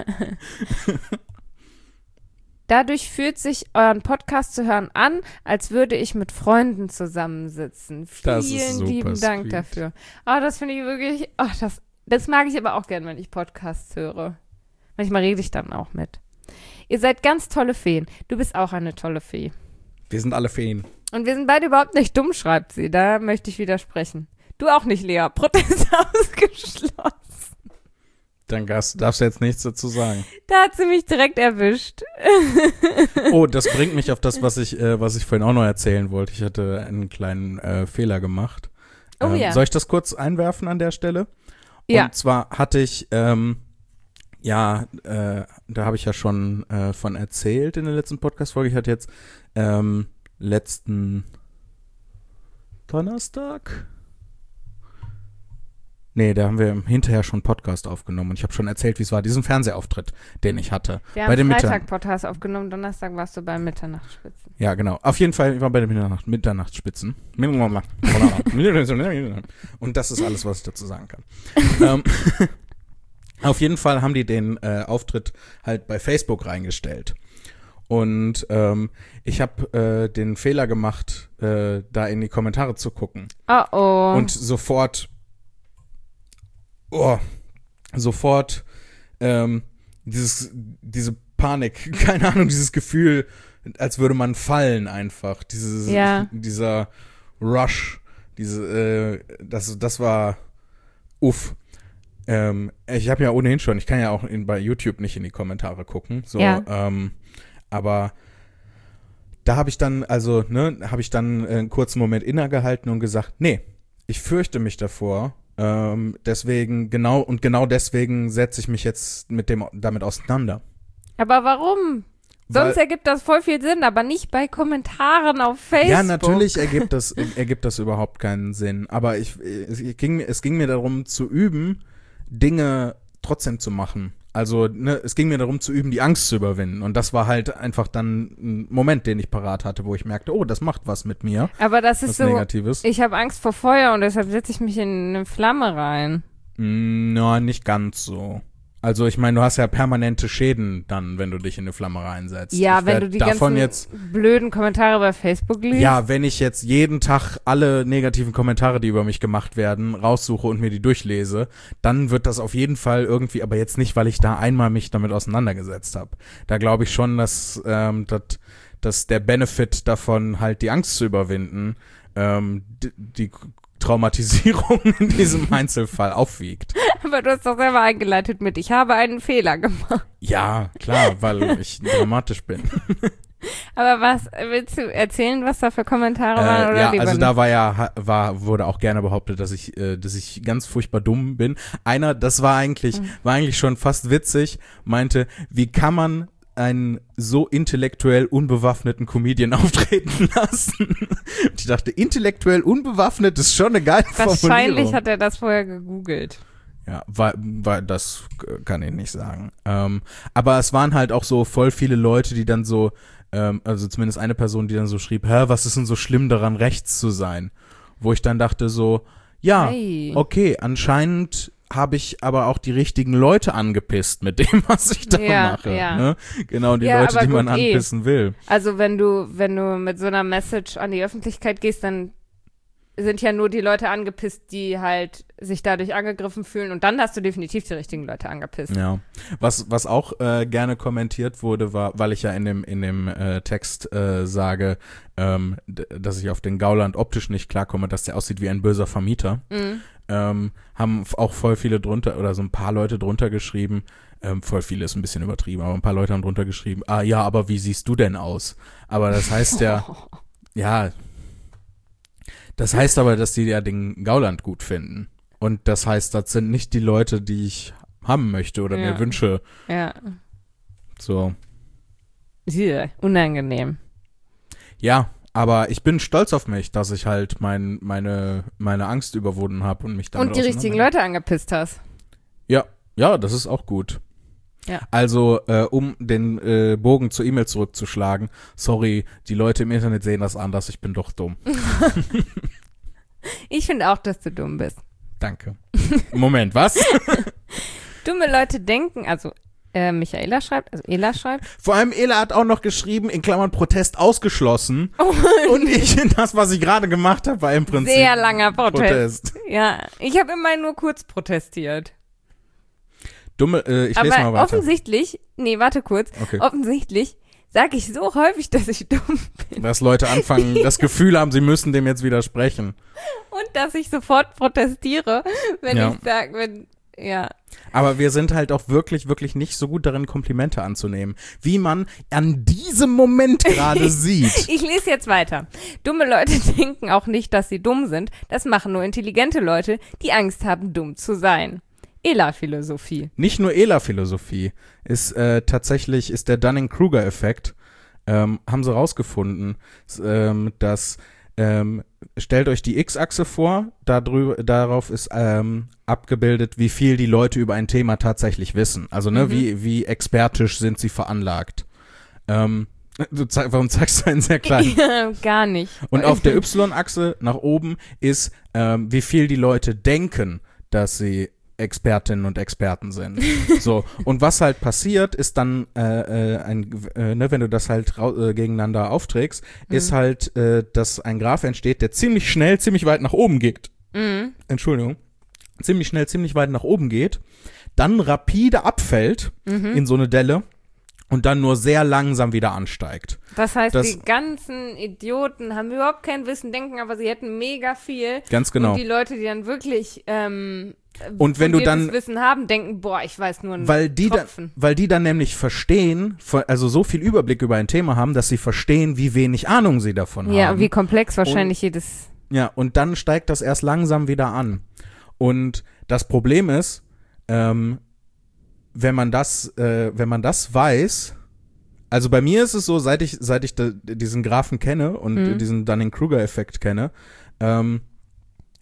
Dadurch fühlt sich euren Podcast zu hören an, als würde ich mit Freunden zusammensitzen. Das ist Vielen super lieben Dank sweet. dafür. Oh, das finde ich wirklich, das mag ich aber auch gern, wenn ich Podcasts höre. Manchmal rede ich dann auch mit. Ihr seid ganz tolle Feen. Du bist auch eine tolle Fee. Wir sind alle Feen. Und wir sind beide überhaupt nicht dumm, schreibt sie. Da möchte ich widersprechen. Du auch nicht, Lea. Protest ausgeschlossen. Dann darfst du jetzt nichts dazu sagen. Da hat sie mich direkt erwischt. Oh, das bringt mich auf das, was ich vorhin auch noch erzählen wollte. Ich hatte einen kleinen Fehler gemacht. Oh ja. Soll ich das kurz einwerfen an der Stelle? Ja. Und zwar hatte ich, da habe ich ja schon von erzählt in der letzten Podcast-Folge. Ich hatte jetzt letzten Donnerstag? Nee, da haben wir hinterher schon einen Podcast aufgenommen und ich habe schon erzählt, wie es war, diesen Fernsehauftritt, den ich hatte. Wir Bei haben den Freitag-Podcast aufgenommen, Donnerstag warst du beim Mitternachtsspitzen. Ja, genau. Auf jeden Fall, ich war bei den Mitternachtsspitzen. Und das ist alles, was ich dazu sagen kann. Auf jeden Fall haben die den Auftritt halt bei Facebook reingestellt. Und ich habe den Fehler gemacht, da in die Kommentare zu gucken. Oh oh. Und sofort diese Panik, keine Ahnung, dieses Gefühl, als würde man fallen einfach. Dieser Rush, das war uff. Ich habe ja ohnehin schon, ich kann ja auch bei YouTube nicht in die Kommentare gucken. So, Ja. Aber da habe ich dann, einen kurzen Moment innegehalten und gesagt, nee, ich fürchte mich davor. Genau deswegen setze ich mich jetzt damit auseinander. Aber warum? Sonst Weil- ergibt das voll viel Sinn, aber nicht bei Kommentaren auf Facebook. Ja, natürlich ergibt das überhaupt keinen Sinn. Aber es ging mir darum zu üben, Dinge trotzdem zu machen. Also, ne, es ging mir darum zu üben, die Angst zu überwinden. Und das war halt einfach dann ein Moment, den ich parat hatte, wo ich merkte, oh, das macht was mit mir. Aber das ist so, Negatives. Ich habe Angst vor Feuer und deshalb setze ich mich in eine Flamme rein. Na, nicht ganz so. Also ich meine, du hast ja permanente Schäden dann, wenn du dich in eine Flamme reinsetzt. Ja, wenn du die ganzen blöden Kommentare bei Facebook liest. Ja, wenn ich jetzt jeden Tag alle negativen Kommentare, die über mich gemacht werden, raussuche und mir die durchlese, dann wird das auf jeden Fall irgendwie, aber jetzt nicht, weil ich da einmal mich damit auseinandergesetzt habe. Da glaube ich schon, dass der Benefit davon, halt die Angst zu überwinden, die Traumatisierung in diesem Einzelfall aufwiegt. Aber du hast doch selber eingeleitet mit, ich habe einen Fehler gemacht. Ja, klar, weil ich dramatisch bin. Aber willst du erzählen, was da für Kommentare waren? Oder ja, also da wurde auch gerne behauptet, dass ich ganz furchtbar dumm bin. Einer, das war eigentlich schon fast witzig, meinte, wie kann man einen so intellektuell unbewaffneten Comedian auftreten lassen? Und ich dachte, intellektuell unbewaffnet ist schon eine geile Formulierung. Wahrscheinlich hat er das vorher gegoogelt. Ja, weil das kann ich nicht sagen. Aber es waren halt auch so voll viele Leute, die dann so, also zumindest eine Person, die dann so schrieb, was ist denn so schlimm daran, rechts zu sein? Wo ich dann dachte so, ja, okay, anscheinend habe ich aber auch die richtigen Leute angepisst mit dem, was ich da mache. Ja. Ne? Genau, die Leute, die man anpissen will. Also wenn du mit so einer Message an die Öffentlichkeit gehst, dann sind ja nur die Leute angepisst, die halt sich dadurch angegriffen fühlen, und dann hast du definitiv die richtigen Leute angepisst. Ja, was auch gerne kommentiert wurde, war, weil ich ja in dem Text sage, dass ich auf den Gauland optisch nicht klarkomme, dass der aussieht wie ein böser Vermieter. Haben auch voll viele drunter, oder so ein paar Leute drunter geschrieben, voll viele ist ein bisschen übertrieben, aber ein paar Leute haben drunter geschrieben, ja, aber wie siehst du denn aus? Aber das heißt das heißt aber, dass die ja den Gauland gut finden. Und das heißt, das sind nicht die Leute, die ich haben möchte oder mir wünsche. Ja. So. Ja, unangenehm. Ja, aber ich bin stolz auf mich, dass ich halt meine Angst überwunden habe und mich damit und die richtigen Leute angepisst hast. Ja, das ist auch gut. Ja. Also, um den Bogen zur E-Mail zurückzuschlagen, sorry, die Leute im Internet sehen das anders, ich bin doch dumm. Ich finde auch, dass du dumm bist. Danke. Moment, was? Dumme Leute denken, also Ela schreibt. Vor allem Ela hat auch noch geschrieben, in Klammern Protest ausgeschlossen. Und das, was ich gerade gemacht habe, war im Prinzip sehr langer Protest. Ja, ich habe immer nur kurz protestiert. Ich lese mal weiter. Offensichtlich, warte kurz. Okay. Offensichtlich sage ich so häufig, dass ich dumm bin. Dass Leute anfangen, das Gefühl haben, sie müssen dem jetzt widersprechen. Und dass ich sofort protestiere, wenn ich sage, Aber wir sind halt auch wirklich, wirklich nicht so gut darin, Komplimente anzunehmen, wie man an diesem Moment gerade sieht. Ich lese jetzt weiter. Dumme Leute denken auch nicht, dass sie dumm sind. Das machen nur intelligente Leute, die Angst haben, dumm zu sein. Ela-Philosophie. Nicht nur Ela-Philosophie. Tatsächlich ist der Dunning-Kruger-Effekt, haben sie rausgefunden, dass stellt euch die X-Achse vor, darauf ist abgebildet, wie viel die Leute über ein Thema tatsächlich wissen. Also wie expertisch sind sie veranlagt. Warum zeigst du einen sehr kleinen? Ja, gar nicht. Und auf der Y-Achse nach oben ist, wie viel die Leute denken, dass sie Expertinnen und Experten sind. So, und was halt passiert, ist dann, wenn du das halt gegeneinander aufträgst, ist halt, dass ein Graph entsteht, der ziemlich schnell, ziemlich weit nach oben geht. Entschuldigung. Ziemlich schnell, ziemlich weit nach oben geht, dann rapide abfällt in so eine Delle und dann nur sehr langsam wieder ansteigt. Das heißt, die ganzen Idioten haben überhaupt kein Wissen, denken aber, sie hätten mega viel. Ganz genau. Und die Leute, die dann wirklich und wenn du dann Wissen haben, denken, ich weiß nur einen weil die dann nämlich verstehen, also so viel Überblick über ein Thema haben, dass sie verstehen, wie wenig Ahnung sie davon haben. Ja, und wie komplex wahrscheinlich jedes. Ja, und dann steigt das erst langsam wieder an. Und das Problem ist, wenn man das weiß, also bei mir ist es so, seit ich diesen Graphen kenne und diesen Dunning-Kruger-Effekt kenne,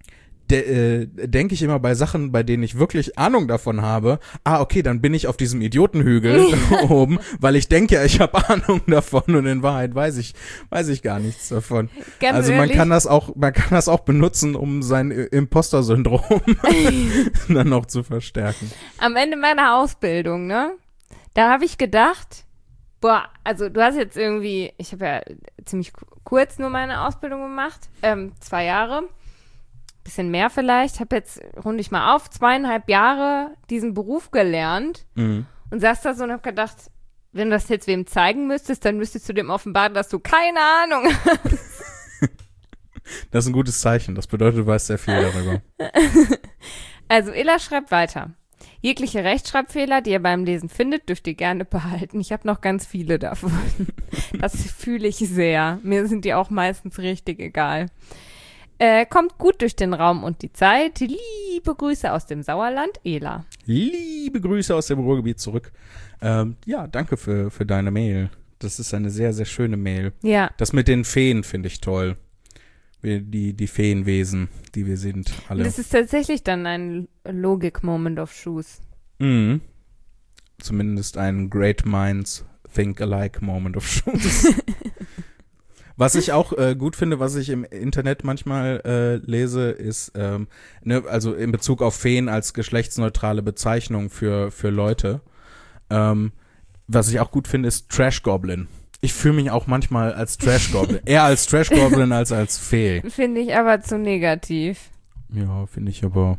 denke ich immer bei Sachen, bei denen ich wirklich Ahnung davon habe, okay, dann bin ich auf diesem Idiotenhügel oben, weil ich denke, ja, ich habe Ahnung davon und in Wahrheit weiß ich gar nichts davon. Ganz also ehrlich, man kann das auch benutzen, um sein Imposter-Syndrom dann noch zu verstärken. am Ende meiner Ausbildung, ne, da habe ich gedacht, also du hast jetzt irgendwie, ich habe ja ziemlich kurz nur meine Ausbildung gemacht, 2 Jahre, bisschen mehr vielleicht, habe jetzt, runde ich mal auf, 2,5 Jahre diesen Beruf gelernt und saß da so und habe gedacht, wenn du das jetzt wem zeigen müsstest, dann müsstest du dem offenbaren, dass du keine Ahnung hast. Das ist ein gutes Zeichen, das bedeutet, du weißt sehr viel darüber. Also Ella schreibt weiter. Jegliche Rechtschreibfehler, die ihr beim Lesen findet, dürft ihr gerne behalten. Ich habe noch ganz viele davon. Das fühle ich sehr. Mir sind die auch meistens richtig egal. Kommt gut durch den Raum und die Zeit. Liebe Grüße aus dem Sauerland, Ela. Liebe Grüße aus dem Ruhrgebiet zurück. Ja, danke für deine Mail. Das ist eine sehr, sehr schöne Mail. Ja. Das mit den Feen finde ich toll. Die Feenwesen, die wir sind, alle. Das ist tatsächlich dann ein Logik-Moment of Shoes. Mhm. Zumindest ein Great Minds Think Alike Moment of Shoes. Was ich auch gut finde, was ich im Internet manchmal lese, ist, also in Bezug auf Feen als geschlechtsneutrale Bezeichnung für Leute. Was ich auch gut finde, ist Trash Goblin. Ich fühle mich auch manchmal als Trash Goblin. Eher als Trash Goblin als Fee. Finde ich aber zu negativ. Ja, finde ich aber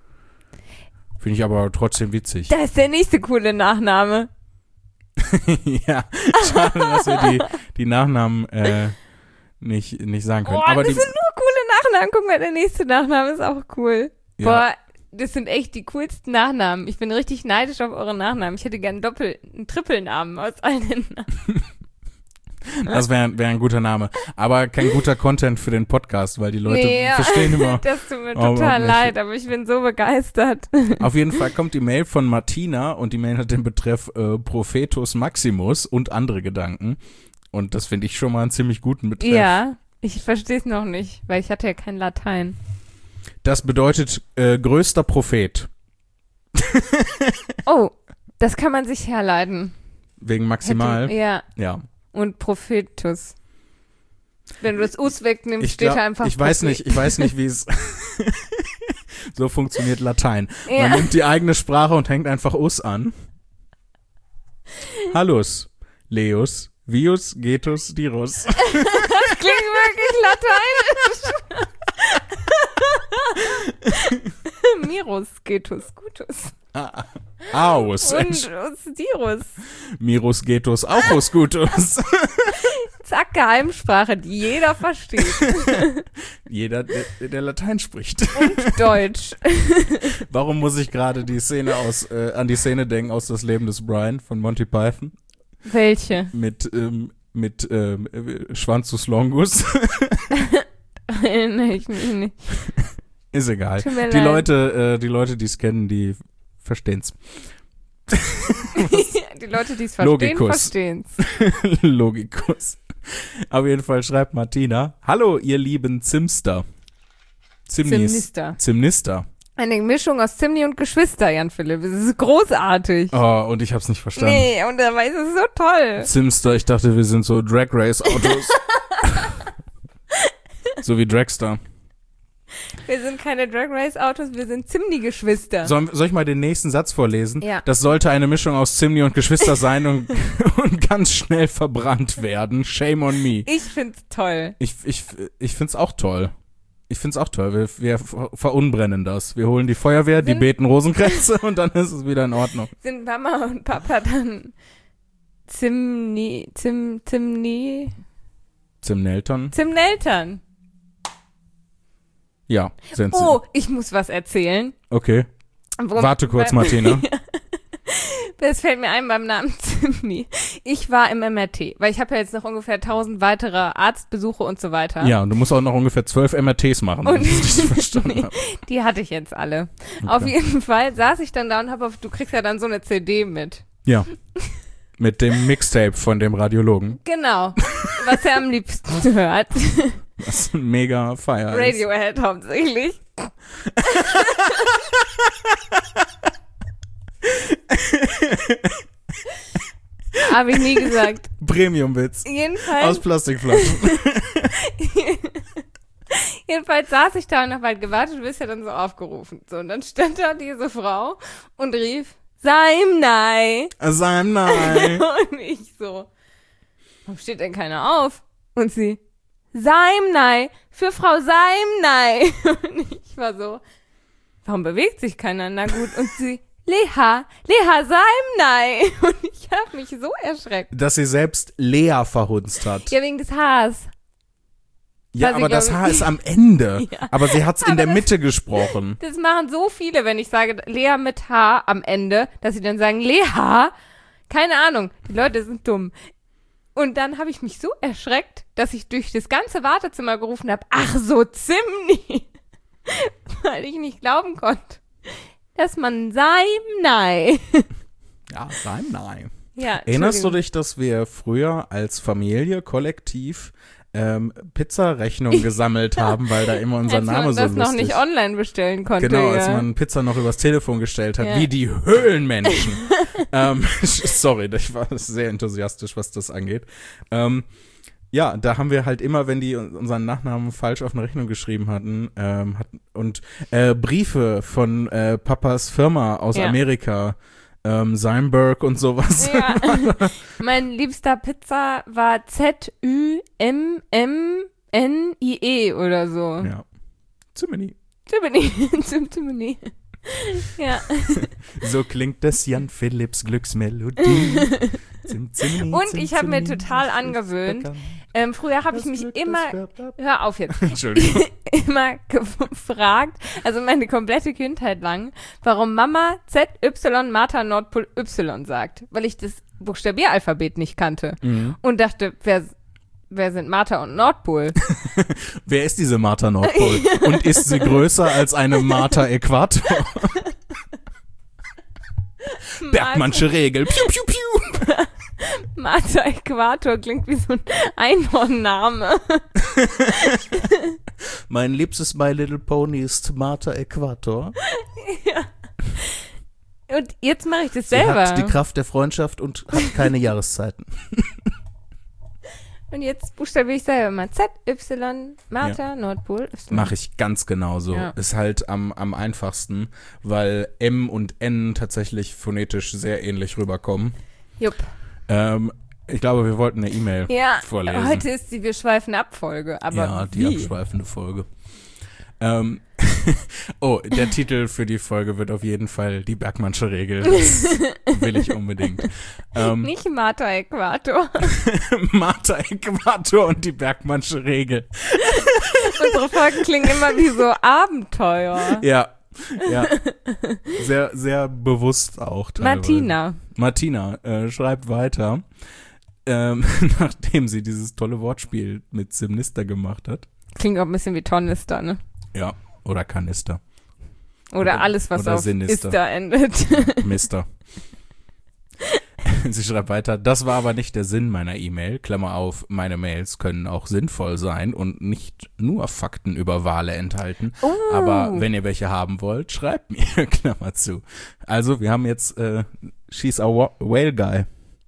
trotzdem witzig. Das ist der nächste coole Nachname. Ja, schade, dass wir die Nachnamen nicht sagen können. Aber das sind nur coole Nachnamen. Guck mal, der nächste Nachname ist auch cool. Ja. Boah, das sind echt die coolsten Nachnamen. Ich bin richtig neidisch auf eure Nachnamen. Ich hätte gern einen Trippelnamen aus allen den Namen. Das wäre ein guter Name. Aber kein guter Content für den Podcast, weil die Leute verstehen immer. Das tut mir total leid, aber ich bin so begeistert. Auf jeden Fall kommt die Mail von Martina und die Mail hat den Betreff Prophetus Maximus und andere Gedanken. Und das finde ich schon mal einen ziemlich guten Betreff. Ja, ich verstehe es noch nicht, weil ich hatte ja kein Latein. Das bedeutet größter Prophet. Oh, das kann man sich herleiten. Wegen maximal? Ja. Und Prophetus. Wenn du das Us wegnimmst, steht da einfach Ich weiß nicht, wie es so funktioniert Latein. Ja. Man nimmt die eigene Sprache und hängt einfach Us an. Hallus, Leus, Vius, Getus, Dirus. Das klingt wirklich lateinisch. Mirus, Getus, Gutus. Aus. Und Usdirus. Mirus, Getus, Auchus, Gutus. Zack, Geheimsprache, die jeder versteht. Jeder, der Latein spricht. Und Deutsch. Warum muss ich gerade an die Szene denken aus Das Leben des Brian von Monty Python? Welche? Mit Schwanzus Longus. Erinnere ich mich nicht. Ist egal. Tut mir Die leid. Leute, die es kennen, die verstehen's. Die Leute, die es verstehen, verstehen's. Logikus. Auf jeden Fall schreibt Martina: Hallo, ihr lieben Zimster. Zimnister. Eine Mischung aus Zimni und Geschwister, Jan Philipp. Das ist großartig. Oh, und ich hab's nicht verstanden. Nee, und dabei ist es so toll. Zimster, ich dachte, wir sind so Drag Race Autos. So wie Dragster. Wir sind keine Drag Race Autos, wir sind Zimni-Geschwister. Soll ich mal den nächsten Satz vorlesen? Ja. Das sollte eine Mischung aus Zimni und Geschwister sein und ganz schnell verbrannt werden. Shame on me. Ich find's toll. Ich find's auch toll. Wir verunbrennen das. Wir holen die Feuerwehr, die beten Rosenkränze und dann ist es wieder in Ordnung. Sind Mama und Papa dann Zimneltern? Ja, sind sie. Oh, ich muss was erzählen. Okay. Warte kurz, Martina. Das fällt mir ein beim Namen Zimni. Ich war im MRT, weil ich habe ja jetzt noch ungefähr 1000 weitere Arztbesuche und so weiter. Ja, und du musst auch noch ungefähr 12 MRTs machen, wenn ich das richtig verstanden habe. Die hatte ich jetzt alle. Okay. Auf jeden Fall saß ich dann da und du kriegst ja dann so eine CD mit. Ja. Mit dem Mixtape von dem Radiologen. Genau. Was er am liebsten hört. Was ein mega Feier ist. Radiohead hauptsächlich. Habe ich nie gesagt. Premium-Witz. Jedenfalls. Aus Plastikflaschen. Jedenfalls saß ich da und habe halt gewartet, du wirst ja dann so aufgerufen. So, und dann stand da diese Frau und rief, Saimnei. Saimnei. Und ich so, warum steht denn keiner auf? Und sie, Saimnei, für Frau Saimnei. Und ich war so, warum bewegt sich keiner? Na gut. Und sie, Leha Saimnei. Und ich habe mich so erschreckt. Dass sie selbst Lea verhunzt hat. Ja, wegen des Haars. Ja, aber das Haar ist am Ende. Ja. Aber sie hat's in der Mitte gesprochen. Das machen so viele, wenn ich sage Lea mit H am Ende, dass sie dann sagen Lea. Keine Ahnung, die Leute sind dumm. Und dann habe ich mich so erschreckt, dass ich durch das ganze Wartezimmer gerufen habe, ach so Zimni. Weil ich nicht glauben konnte, dass man Saimnei. Ja, Saimnei. Ja, Erinnerst du dich, dass wir früher als Familie kollektiv Pizzarechnungen gesammelt haben, weil da immer unser Name so lustig ist? Als man das noch nicht online bestellen konnte. Genau, ja. als man Pizza noch übers Telefon gestellt hat, wie die Höhlenmenschen. Sorry, ich war sehr enthusiastisch, was das angeht. Ja, da haben wir halt immer, wenn die unseren Nachnamen falsch auf eine Rechnung geschrieben hatten, Briefe von Papas Firma aus Amerika, Seinberg und sowas. Ja. Mein liebster Pizza war Z-Ü-M-M-N-I-E oder so. Ja. Zimini. Zimini. Ja. So klingt das Jan Philipps Glücksmelodie. Und ich habe mir total angewöhnt, früher habe ich mich immer, hör auf jetzt, Entschuldigung. immer gefragt, also meine komplette Kindheit lang, warum Mama ZY Martha Nordpol Y sagt, weil ich das Buchstabieralphabet nicht kannte und dachte, wer sind Martha und Nordpol? Wer ist diese Martha Nordpol? Und ist sie größer als eine Martha Äquator? Bergmannsche Regel. Piu, piu, piu. Martha Äquator klingt wie so ein Einhornname. Mein liebstes My Little Pony ist Martha Äquator. Ja. Und jetzt mache ich das Sie selber. hat die Kraft der Freundschaft und hat keine Jahreszeiten. Und jetzt buchstabiere ich selber mal ZY Martha Nordpol Y. Mache ich ganz genauso. Ja. Ist halt am einfachsten, weil M und N tatsächlich phonetisch sehr ähnlich rüberkommen. Jupp. Ich glaube, wir wollten eine E-Mail vorlesen. Heute ist die Wir schweifen ab Folge, aber ja, die abschweifende Folge. Der Titel für die Folge wird auf jeden Fall die Bergmannsche Regel. Das will ich unbedingt. Nicht Martha Äquator. Martha Äquator und die Bergmannsche Regel. Unsere Folgen klingen immer wie so Abenteuer. Ja. Sehr, sehr bewusst auch teilweise. Martina schreibt weiter, nachdem sie dieses tolle Wortspiel mit Simnister gemacht hat. Klingt auch ein bisschen wie Tornister, ne? Ja, oder Kanister. Oder alles, was auf Sinister. Ister endet. Mister. Sie schreibt weiter, das war aber nicht der Sinn meiner E-Mail, Klammer auf, meine Mails können auch sinnvoll sein und nicht nur Fakten über Wale enthalten, aber wenn ihr welche haben wollt, schreibt mir, Klammer zu. Also, wir haben jetzt She's a Whale Guy.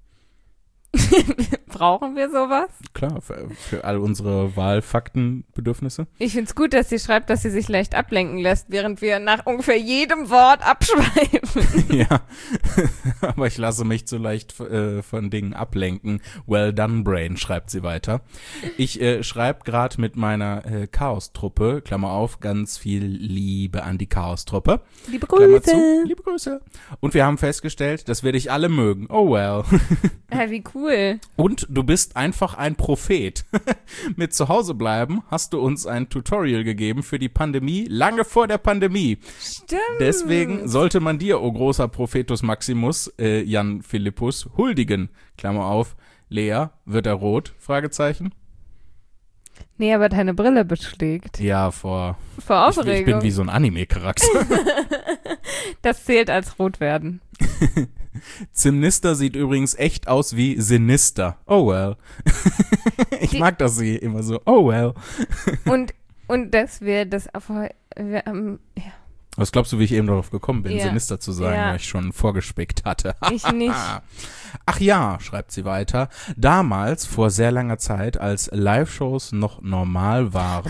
Brauchen wir sowas? Klar, für all unsere Wahlfaktenbedürfnisse. Ich find's gut, dass sie schreibt, dass sie sich leicht ablenken lässt, während wir nach ungefähr jedem Wort abschweifen. Ja, aber ich lasse mich zu leicht von Dingen ablenken. Well done, Brain, schreibt sie weiter. Ich schreibe gerade mit meiner Chaos-Truppe, Klammer auf, ganz viel Liebe an die Chaos-Truppe. Liebe Klammer Grüße. zu, liebe Grüße. Und wir haben festgestellt, dass wir dich alle mögen. Oh well. Ja, wie cool. Und du bist einfach ein Prophet. Mit Zuhausebleiben hast du uns ein Tutorial gegeben für die Pandemie, lange vor der Pandemie. Stimmt. Deswegen sollte man dir, o großer Prophetus Maximus, Jan Philippus, huldigen. Klammer auf, Lea, wird er rot? Fragezeichen. Nee, aber deine Brille beschlägt. Ja, vor Aufregung. Ich bin wie so ein Anime-Charakter. Das zählt als rot werden. Zimnister sieht übrigens echt aus wie Sinister. Oh well. Ich mag das sie immer so. Oh well. Und Und dass wir das auf ja. Was glaubst du, wie ich eben darauf gekommen bin, Ja. Sinister zu sein, Ja. weil ich schon vorgespickt hatte? Ich nicht. Ach ja, schreibt sie weiter, damals, vor sehr langer Zeit, als Live-Shows noch normal waren,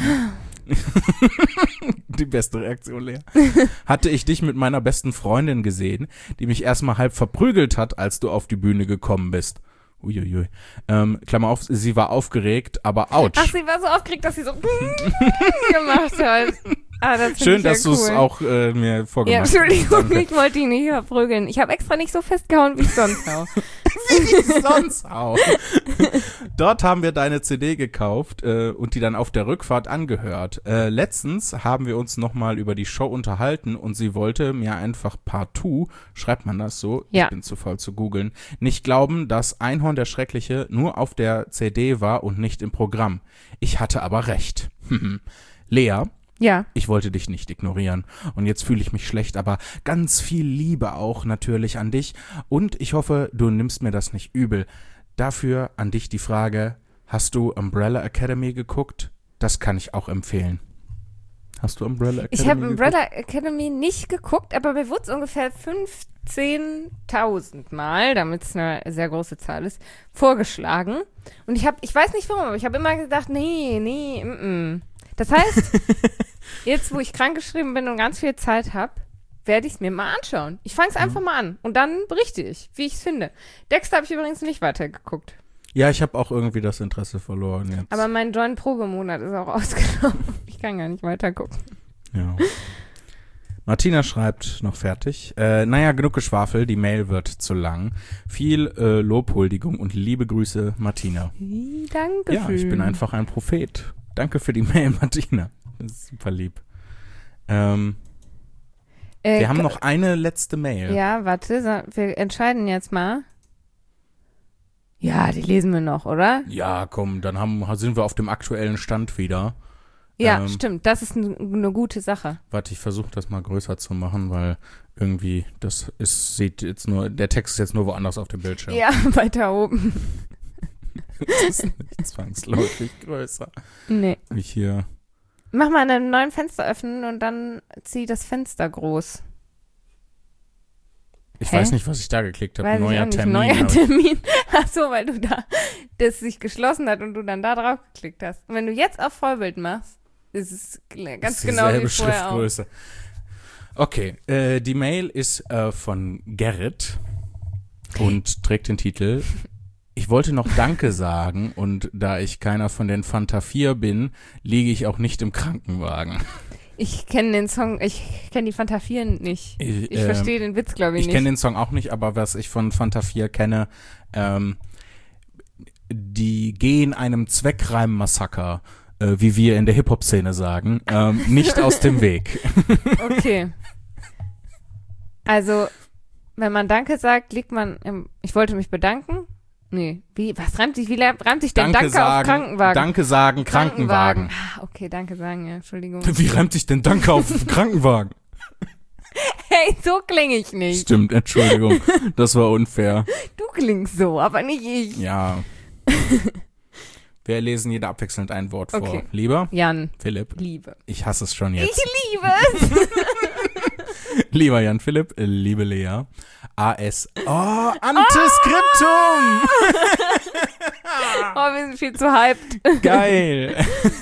die beste Reaktion, Lea, hatte ich dich mit meiner besten Freundin gesehen, die mich erstmal halb verprügelt hat, als du auf die Bühne gekommen bist. Uiuiui. Klammer auf, sie war aufgeregt, aber ouch. Ach, sie war so aufgeregt, dass sie so gemacht hat. Ah, das Schön, ich ja dass du es cool. auch mir vorgemacht Ja, hast. Entschuldigung, Danke. ich wollte ihn nicht verprügeln. Ich habe extra nicht so festgehauen, wie ich sonst auch. Wie sonst auch. Dort haben wir deine CD gekauft und die dann auf der Rückfahrt angehört. Letztens haben wir uns nochmal über die Show unterhalten und sie wollte mir einfach partout, schreibt man das so, Ja. ich bin zu faul zu googeln, nicht glauben, dass Einhorn der Schreckliche nur auf der CD war und nicht im Programm. Ich hatte aber recht. Lea, Ja. ich wollte dich nicht ignorieren und jetzt fühle ich mich schlecht, aber ganz viel Liebe auch natürlich an dich und ich hoffe, du nimmst mir das nicht übel. Dafür an dich die Frage, hast du Umbrella Academy geguckt? Das kann ich auch empfehlen. Hast du Umbrella Academy Ich habe geguckt? Umbrella Academy nicht geguckt, aber mir wurde es ungefähr 15.000 Mal, damit es eine sehr große Zahl ist, vorgeschlagen. Und ich weiß nicht warum, aber ich habe immer gedacht, nee. Das heißt, jetzt, wo ich krankgeschrieben bin und ganz viel Zeit habe, werde ich es mir mal anschauen. Ich fange es einfach mal an und dann berichte ich, wie ich es finde. Dexter habe ich übrigens nicht weitergeguckt. Ja, ich habe auch irgendwie das Interesse verloren jetzt. Aber mein Join-Probemonat ist auch ausgelaufen. Ich kann gar nicht weitergucken. Ja. Martina schreibt noch fertig. Naja, genug Geschwafel, die Mail wird zu lang. Viel Lobhuldigung und liebe Grüße, Martina. Danke. Ja, ich bin einfach ein Prophet. Danke für die Mail, Martina. Das ist super lieb. Wir haben noch eine letzte Mail. Ja, warte, wir entscheiden jetzt mal. Ja, die lesen wir noch, oder? Ja, komm, dann sind wir auf dem aktuellen Stand wieder. Ja, stimmt, das ist eine gute Sache. Warte, ich versuche das mal größer zu machen, weil irgendwie der Text ist jetzt nur woanders auf dem Bildschirm. Ja, weiter oben. Das ist nicht zwangsläufig größer. Nee. Wie hier. Mach mal einen neuen Fenster öffnen und dann zieh das Fenster groß. Ich Hä? weiß nicht, was ich da geklickt habe. Weiß ich auch nicht. Termin. Neuer aber- Termin. Ach so, weil du da das sich geschlossen hat und du dann da drauf geklickt hast. Und wenn du jetzt auf Vollbild machst, ist es ganz ist genau wie dieselbe vorher auch. Schriftgröße. Okay, die Mail ist von Gerrit und trägt den Titel: Ich wollte noch Danke sagen und da ich keiner von den Fanta 4 bin, liege ich auch nicht im Krankenwagen. Ich kenne den Song, ich kenne die Fanta 4 nicht. Ich verstehe den Witz, glaube ich, Ich nicht. kenne den Song auch nicht, aber was ich von Fanta 4 kenne, die gehen einem Zweckreim-Massaker, wie wir in der Hip-Hop-Szene sagen, nicht aus dem Weg. Okay. Also, wenn man Danke sagt, liegt man im, ich wollte mich bedanken. Nee, was reimt sich denn Danke auf Krankenwagen? Danke sagen, Krankenwagen. Ah, okay, Danke sagen, ja, Entschuldigung. Wie reimt sich denn Danke auf Krankenwagen? Hey, so klinge ich nicht. Stimmt, Entschuldigung, das war unfair. Du klingst so, aber nicht ich. Ja. Wir lesen jeder abwechselnd ein Wort vor. Okay. Lieber Jan, Philipp, Liebe. ich hasse es schon jetzt. Ich liebe es. Lieber Jan Philipp, liebe Lea. AS. Oh, Antiskriptum! Oh, wir sind viel zu hyped. Geil.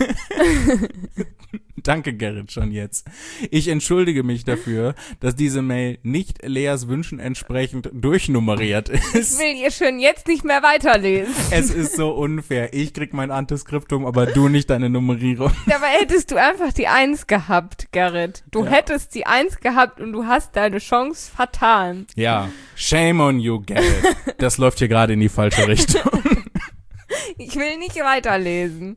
Danke, Gerrit, schon jetzt. Ich entschuldige mich dafür, dass diese Mail nicht Leas Wünschen entsprechend durchnummeriert Ich ist. will hier schon jetzt nicht mehr weiterlesen. Es ist so unfair. Ich krieg mein Antiskriptum, aber du nicht deine Nummerierung. Dabei hättest du einfach die 1 gehabt, Gerrit. Du Ja. hättest die 1 gehabt und du hast deine Chance vertan. Ja, shame on you, Gerrit. Das läuft hier gerade in die falsche Richtung. Ich will nicht weiterlesen.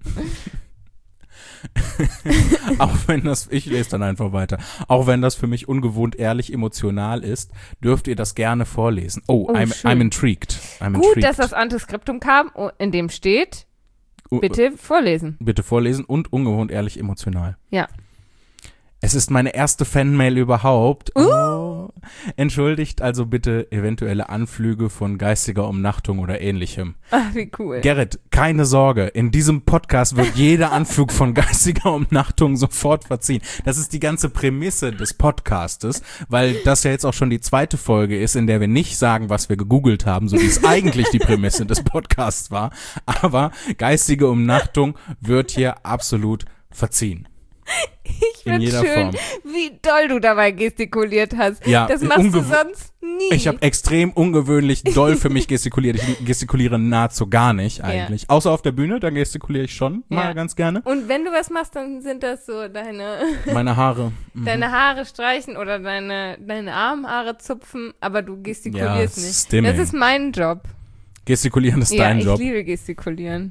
Ich lese dann einfach weiter. Auch wenn das für mich ungewohnt ehrlich emotional ist, dürft ihr das gerne vorlesen. Oh, schön. I'm intrigued. Gut, dass das Antiskriptum kam, in dem steht, bitte vorlesen. Bitte vorlesen und ungewohnt ehrlich emotional. Ja. Es ist meine erste Fanmail überhaupt. Oh. Entschuldigt also bitte eventuelle Anflüge von geistiger Umnachtung oder ähnlichem. Ach, wie cool. Gerrit, keine Sorge, in diesem Podcast wird jeder Anflug von geistiger Umnachtung sofort verziehen. Das ist die ganze Prämisse des Podcastes, weil das ja jetzt auch schon die zweite Folge ist, in der wir nicht sagen, was wir gegoogelt haben, so wie es eigentlich die Prämisse des Podcasts war. Aber geistige Umnachtung wird hier absolut verziehen. Ich finde schön, wie doll du dabei gestikuliert hast. Ja, das machst du sonst nie. Ich habe extrem ungewöhnlich doll für mich gestikuliert. Ich gestikuliere nahezu gar nicht eigentlich. Ja. Außer auf der Bühne, da gestikuliere ich schon mal ganz gerne. Und wenn du was machst, dann sind das so meine Haare. Deine Haare streichen oder deine Armhaare zupfen, aber du gestikulierst nicht. Stimming. Das ist mein Job. Gestikulieren ist dein Job. Ja, ich liebe gestikulieren.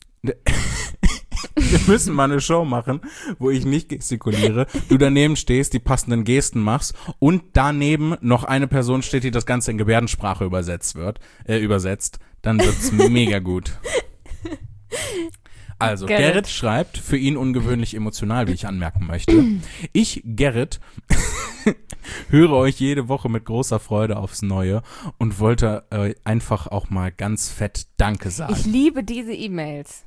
Wir müssen mal eine Show machen, wo ich nicht gestikuliere, du daneben stehst, die passenden Gesten machst und daneben noch eine Person steht, die das Ganze in Gebärdensprache übersetzt. Dann wird's mega gut. Also, Gerrit schreibt, für ihn ungewöhnlich emotional, wie ich anmerken möchte. Ich, Gerrit, höre euch jede Woche mit großer Freude aufs Neue und wollte einfach auch mal ganz fett Danke sagen. Ich liebe diese E-Mails.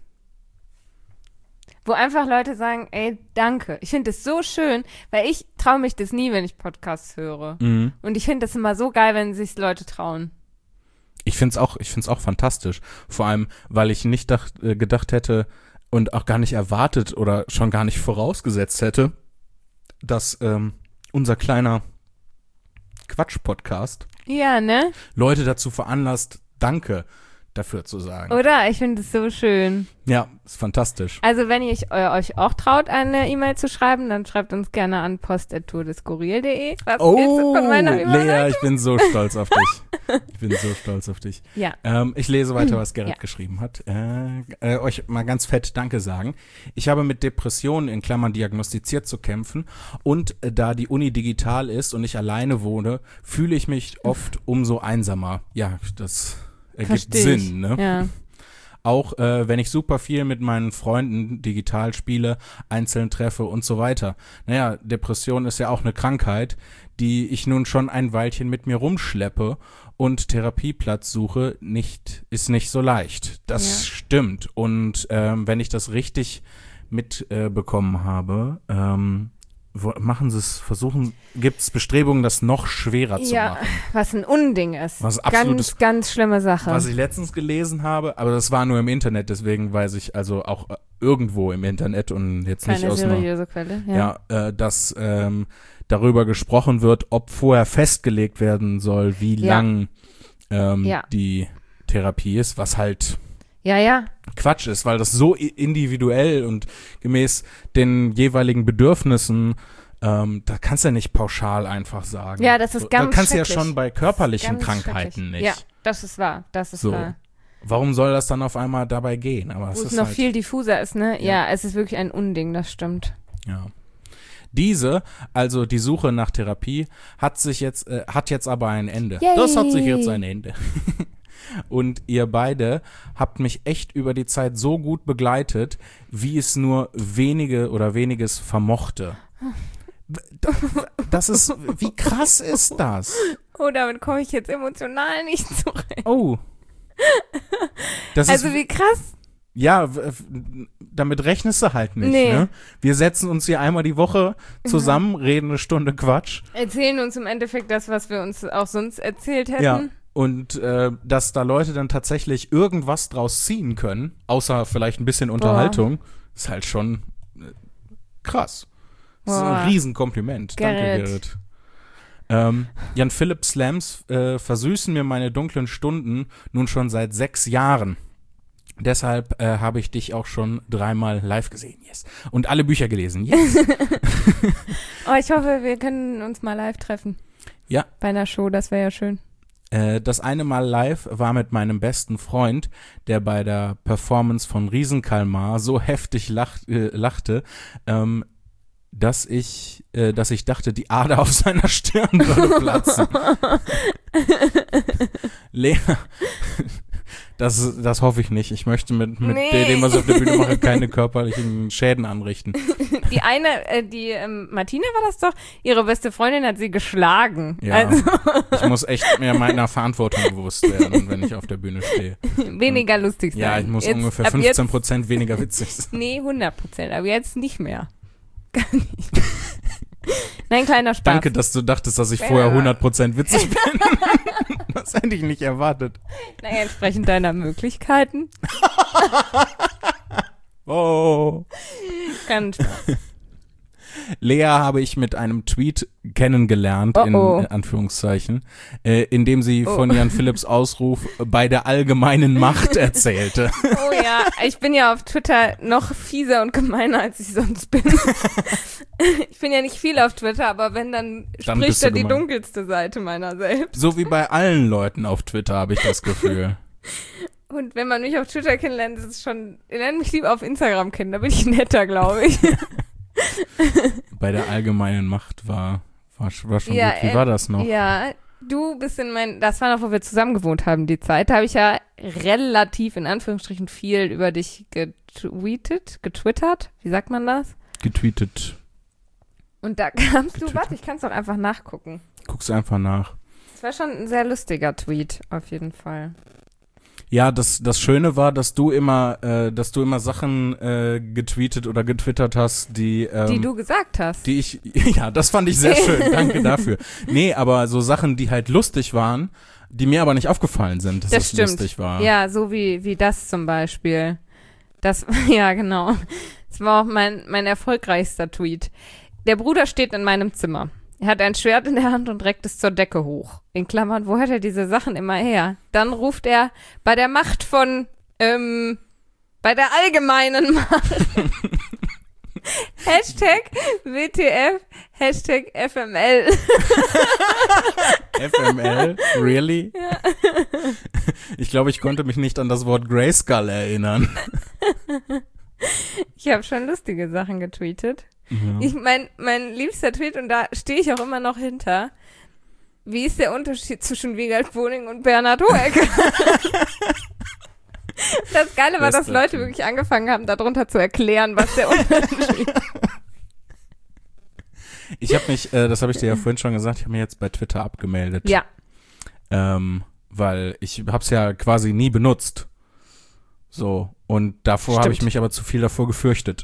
Wo einfach Leute sagen, ey, danke. Ich finde das so schön, weil ich traue mich das nie, wenn ich Podcasts höre. Mhm. Und ich finde das immer so geil, wenn sich Leute trauen. Ich find's auch fantastisch. Vor allem, weil ich nicht gedacht hätte und auch gar nicht erwartet oder schon gar nicht vorausgesetzt hätte, dass unser kleiner Quatsch-Podcast Leute dazu veranlasst, Danke dafür zu sagen. Oder? Ich finde es so schön. Ja, ist fantastisch. Also wenn ihr euch auch traut, eine E-Mail zu schreiben, dann schreibt uns gerne an post@tourdeskurril.de. Was ist von meiner Lea, ich bin so stolz auf dich. Ja. Ich lese weiter, was Gerrit geschrieben hat. Euch mal ganz fett Danke sagen. Ich habe mit Depressionen in Klammern diagnostiziert zu kämpfen und da die Uni digital ist und ich alleine wohne, fühle ich mich oft umso einsamer. Ja, das ergibt Sinn, ne? Ja. Auch wenn ich super viel mit meinen Freunden digital spiele, einzeln treffe und so weiter. Naja, Depression ist ja auch eine Krankheit, die ich nun schon ein Weilchen mit mir rumschleppe und Therapieplatz suche, ist nicht so leicht. Das stimmt. Und wenn ich das richtig mitbekommen habe, gibt es Bestrebungen, das noch schwerer zu machen. Was ein Unding ist. Was absolutes, ganz schlimme Sache. Was ich letztens gelesen habe, aber das war nur im Internet, deswegen weiß ich also auch irgendwo im Internet und jetzt keine nicht aus einer seriöse Quelle. Dass darüber gesprochen wird, ob vorher festgelegt werden soll, wie lang die Therapie ist, was halt Quatsch ist, weil das so individuell und gemäß den jeweiligen Bedürfnissen, da kannst du ja nicht pauschal einfach sagen. Ja, das ist ganz Da kannst du ja schrecklich. schon bei körperlichen Krankheiten nicht. Ja, das ist wahr. Wahr. Warum soll das dann auf einmal dabei gehen? Aber wo es noch viel diffuser ist, ne? Ja, es ist wirklich ein Unding, das stimmt. Ja. Also die Suche nach Therapie, hat jetzt aber ein Ende. Yay. Das hat sich jetzt ein Ende. Und ihr beide habt mich echt über die Zeit so gut begleitet, wie es nur weniges vermochte. Wie krass ist das? Oh, damit komme ich jetzt emotional nicht zurecht. Oh. Wie krass. Ja, damit rechnest du halt nicht. Nee. Ne? Wir setzen uns hier einmal die Woche zusammen, reden eine Stunde Quatsch. Erzählen uns im Endeffekt das, was wir uns auch sonst erzählt hätten. Ja. Und dass da Leute dann tatsächlich irgendwas draus ziehen können, außer vielleicht ein bisschen Unterhaltung, ist halt schon krass. Das ist ein Riesenkompliment. Danke, Gerrit. Jan Philipp Slams versüßen mir meine dunklen Stunden nun schon seit 6 Jahren. Deshalb habe ich dich auch schon 3-mal live gesehen, yes. Und alle Bücher gelesen, yes. Ich hoffe, wir können uns mal live treffen. Ja. Bei einer Show, das wäre ja schön. Das eine Mal live war mit meinem besten Freund, der bei der Performance von Riesenkalmar so heftig lachte, dass ich dachte, die Ader auf seiner Stirn würde platzen. Lea, Das hoffe ich nicht. Ich möchte mit Nee. dem, was ich auf der Bühne mache, keine körperlichen Schäden anrichten. Die eine, Martina war das doch, ihre beste Freundin hat sie geschlagen. Ja, Also ich muss echt mehr meiner Verantwortung bewusst werden, wenn ich auf der Bühne stehe. weniger lustig sein. Ja, ich muss Jetzt, ungefähr ab 15% weniger witzig sein. Nee, 100%, aber jetzt nicht mehr. Gar nicht. Nein, kleiner Spaß. Danke, dass du dachtest, dass ich vorher 100% witzig bin. Das hätte ich nicht erwartet. Naja, entsprechend deiner Möglichkeiten. Oh. Ganz Spaß. Lea habe ich mit einem Tweet kennengelernt, in Anführungszeichen, in dem sie von Jan Philipps Ausruf bei der allgemeinen Macht erzählte. Oh ja, ich bin ja auf Twitter noch fieser und gemeiner, als ich sonst bin. Ich bin ja nicht viel auf Twitter, aber wenn, dann spricht da die dunkelste Seite meiner selbst. So wie bei allen Leuten auf Twitter, habe ich das Gefühl. Und wenn man mich auf Twitter kennenlernt, ist es schon, nenn mich lieber auf Instagram kennen, da bin ich netter, glaube ich. Bei der allgemeinen Macht war schon ja, gut. Wie war das noch? Ja, du bist das war noch, wo wir zusammen gewohnt haben, die Zeit. Da habe ich ja relativ, in Anführungsstrichen, viel über dich getwittert. Wie sagt man das? Getweetet. Und da kamst du, warte, ich kann es doch einfach nachgucken. Guck's einfach nach. Es war schon ein sehr lustiger Tweet, auf jeden Fall. Ja, das Schöne war, dass du immer Sachen getweetet oder getwittert hast, die du gesagt hast. Ja, das fand ich sehr schön, danke dafür. Nee, aber so Sachen, die halt lustig waren, die mir aber nicht aufgefallen sind, dass es lustig war. Ja, so wie das zum Beispiel. Das, ja, genau. Das war auch mein erfolgreichster Tweet. Der Bruder steht in meinem Zimmer. Er hat ein Schwert in der Hand und reckt es zur Decke hoch. In Klammern, wo hat er diese Sachen immer her? Dann ruft er bei der Macht von, bei der allgemeinen Macht. Hashtag WTF, Hashtag FML. FML? Really? Ja. Ich glaube, ich konnte mich nicht an das Wort Grayskull erinnern. Ich habe schon lustige Sachen getweetet. Ja. Mein liebster Tweet, und da stehe ich auch immer noch hinter, wie ist der Unterschied zwischen Wiegald Boning und Bernhard Hoeker? Das Geile war, dass Leute wirklich angefangen haben, darunter zu erklären, was der Unterschied ist. Ich habe mich, das habe ich dir ja vorhin schon gesagt, ich habe mich jetzt bei Twitter abgemeldet. Ja. Weil ich habe es ja quasi nie benutzt. So, und davor habe ich mich aber zu viel davor gefürchtet.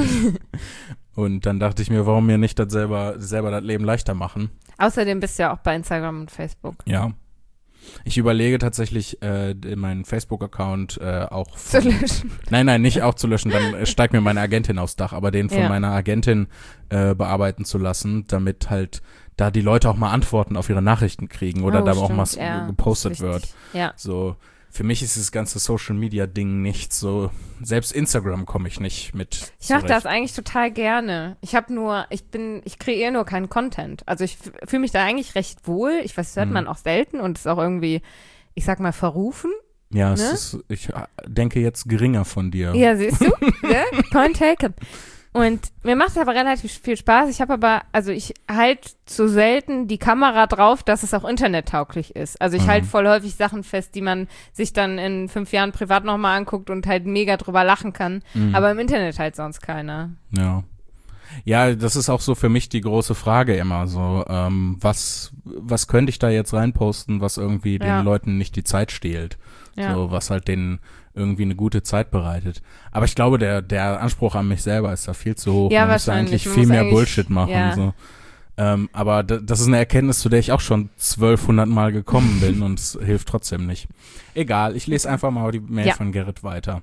Und dann dachte ich mir, warum mir nicht das selber das Leben leichter machen? Außerdem bist du ja auch bei Instagram und Facebook. Ja. Ich überlege tatsächlich, meinen Facebook-Account auch zu löschen. Nein, nicht auch zu löschen, dann steigt mir meine Agentin aufs Dach, aber den von meiner Agentin bearbeiten zu lassen, damit halt da die Leute auch mal Antworten auf ihre Nachrichten kriegen oder da auch mal gepostet wird. Ja. So. Für mich ist das ganze Social-Media-Ding nicht so, selbst Instagram komme ich nicht mit. Ich mache das eigentlich total gerne. Ich kreiere nur keinen Content. Also ich fühle mich da eigentlich recht wohl. Das hört man auch selten und ist auch irgendwie, ich sag mal, verrufen. Ja, ne? Ich denke jetzt geringer von dir. Ja, siehst du? Ja? Point taken. Und mir macht es aber relativ viel Spaß. Ich halte zu selten die Kamera drauf, dass es auch internettauglich ist. Also ich halte voll häufig Sachen fest, die man sich dann in 5 Jahren privat nochmal anguckt und halt mega drüber lachen kann. Aber im Internet halt sonst keiner. Ja. Ja, das ist auch so für mich die große Frage immer so, was könnte ich da jetzt reinposten, was irgendwie den Leuten nicht die Zeit stehlt. Ja. So, was halt denen irgendwie eine gute Zeit bereitet. Aber ich glaube, der Anspruch an mich selber ist da viel zu hoch. Ja, man muss eigentlich viel mehr Bullshit machen. Ja. So. Aber das ist eine Erkenntnis, zu der ich auch schon 1200 Mal gekommen bin und es hilft trotzdem nicht. Egal, ich lese einfach mal die Mail von Gerrit weiter.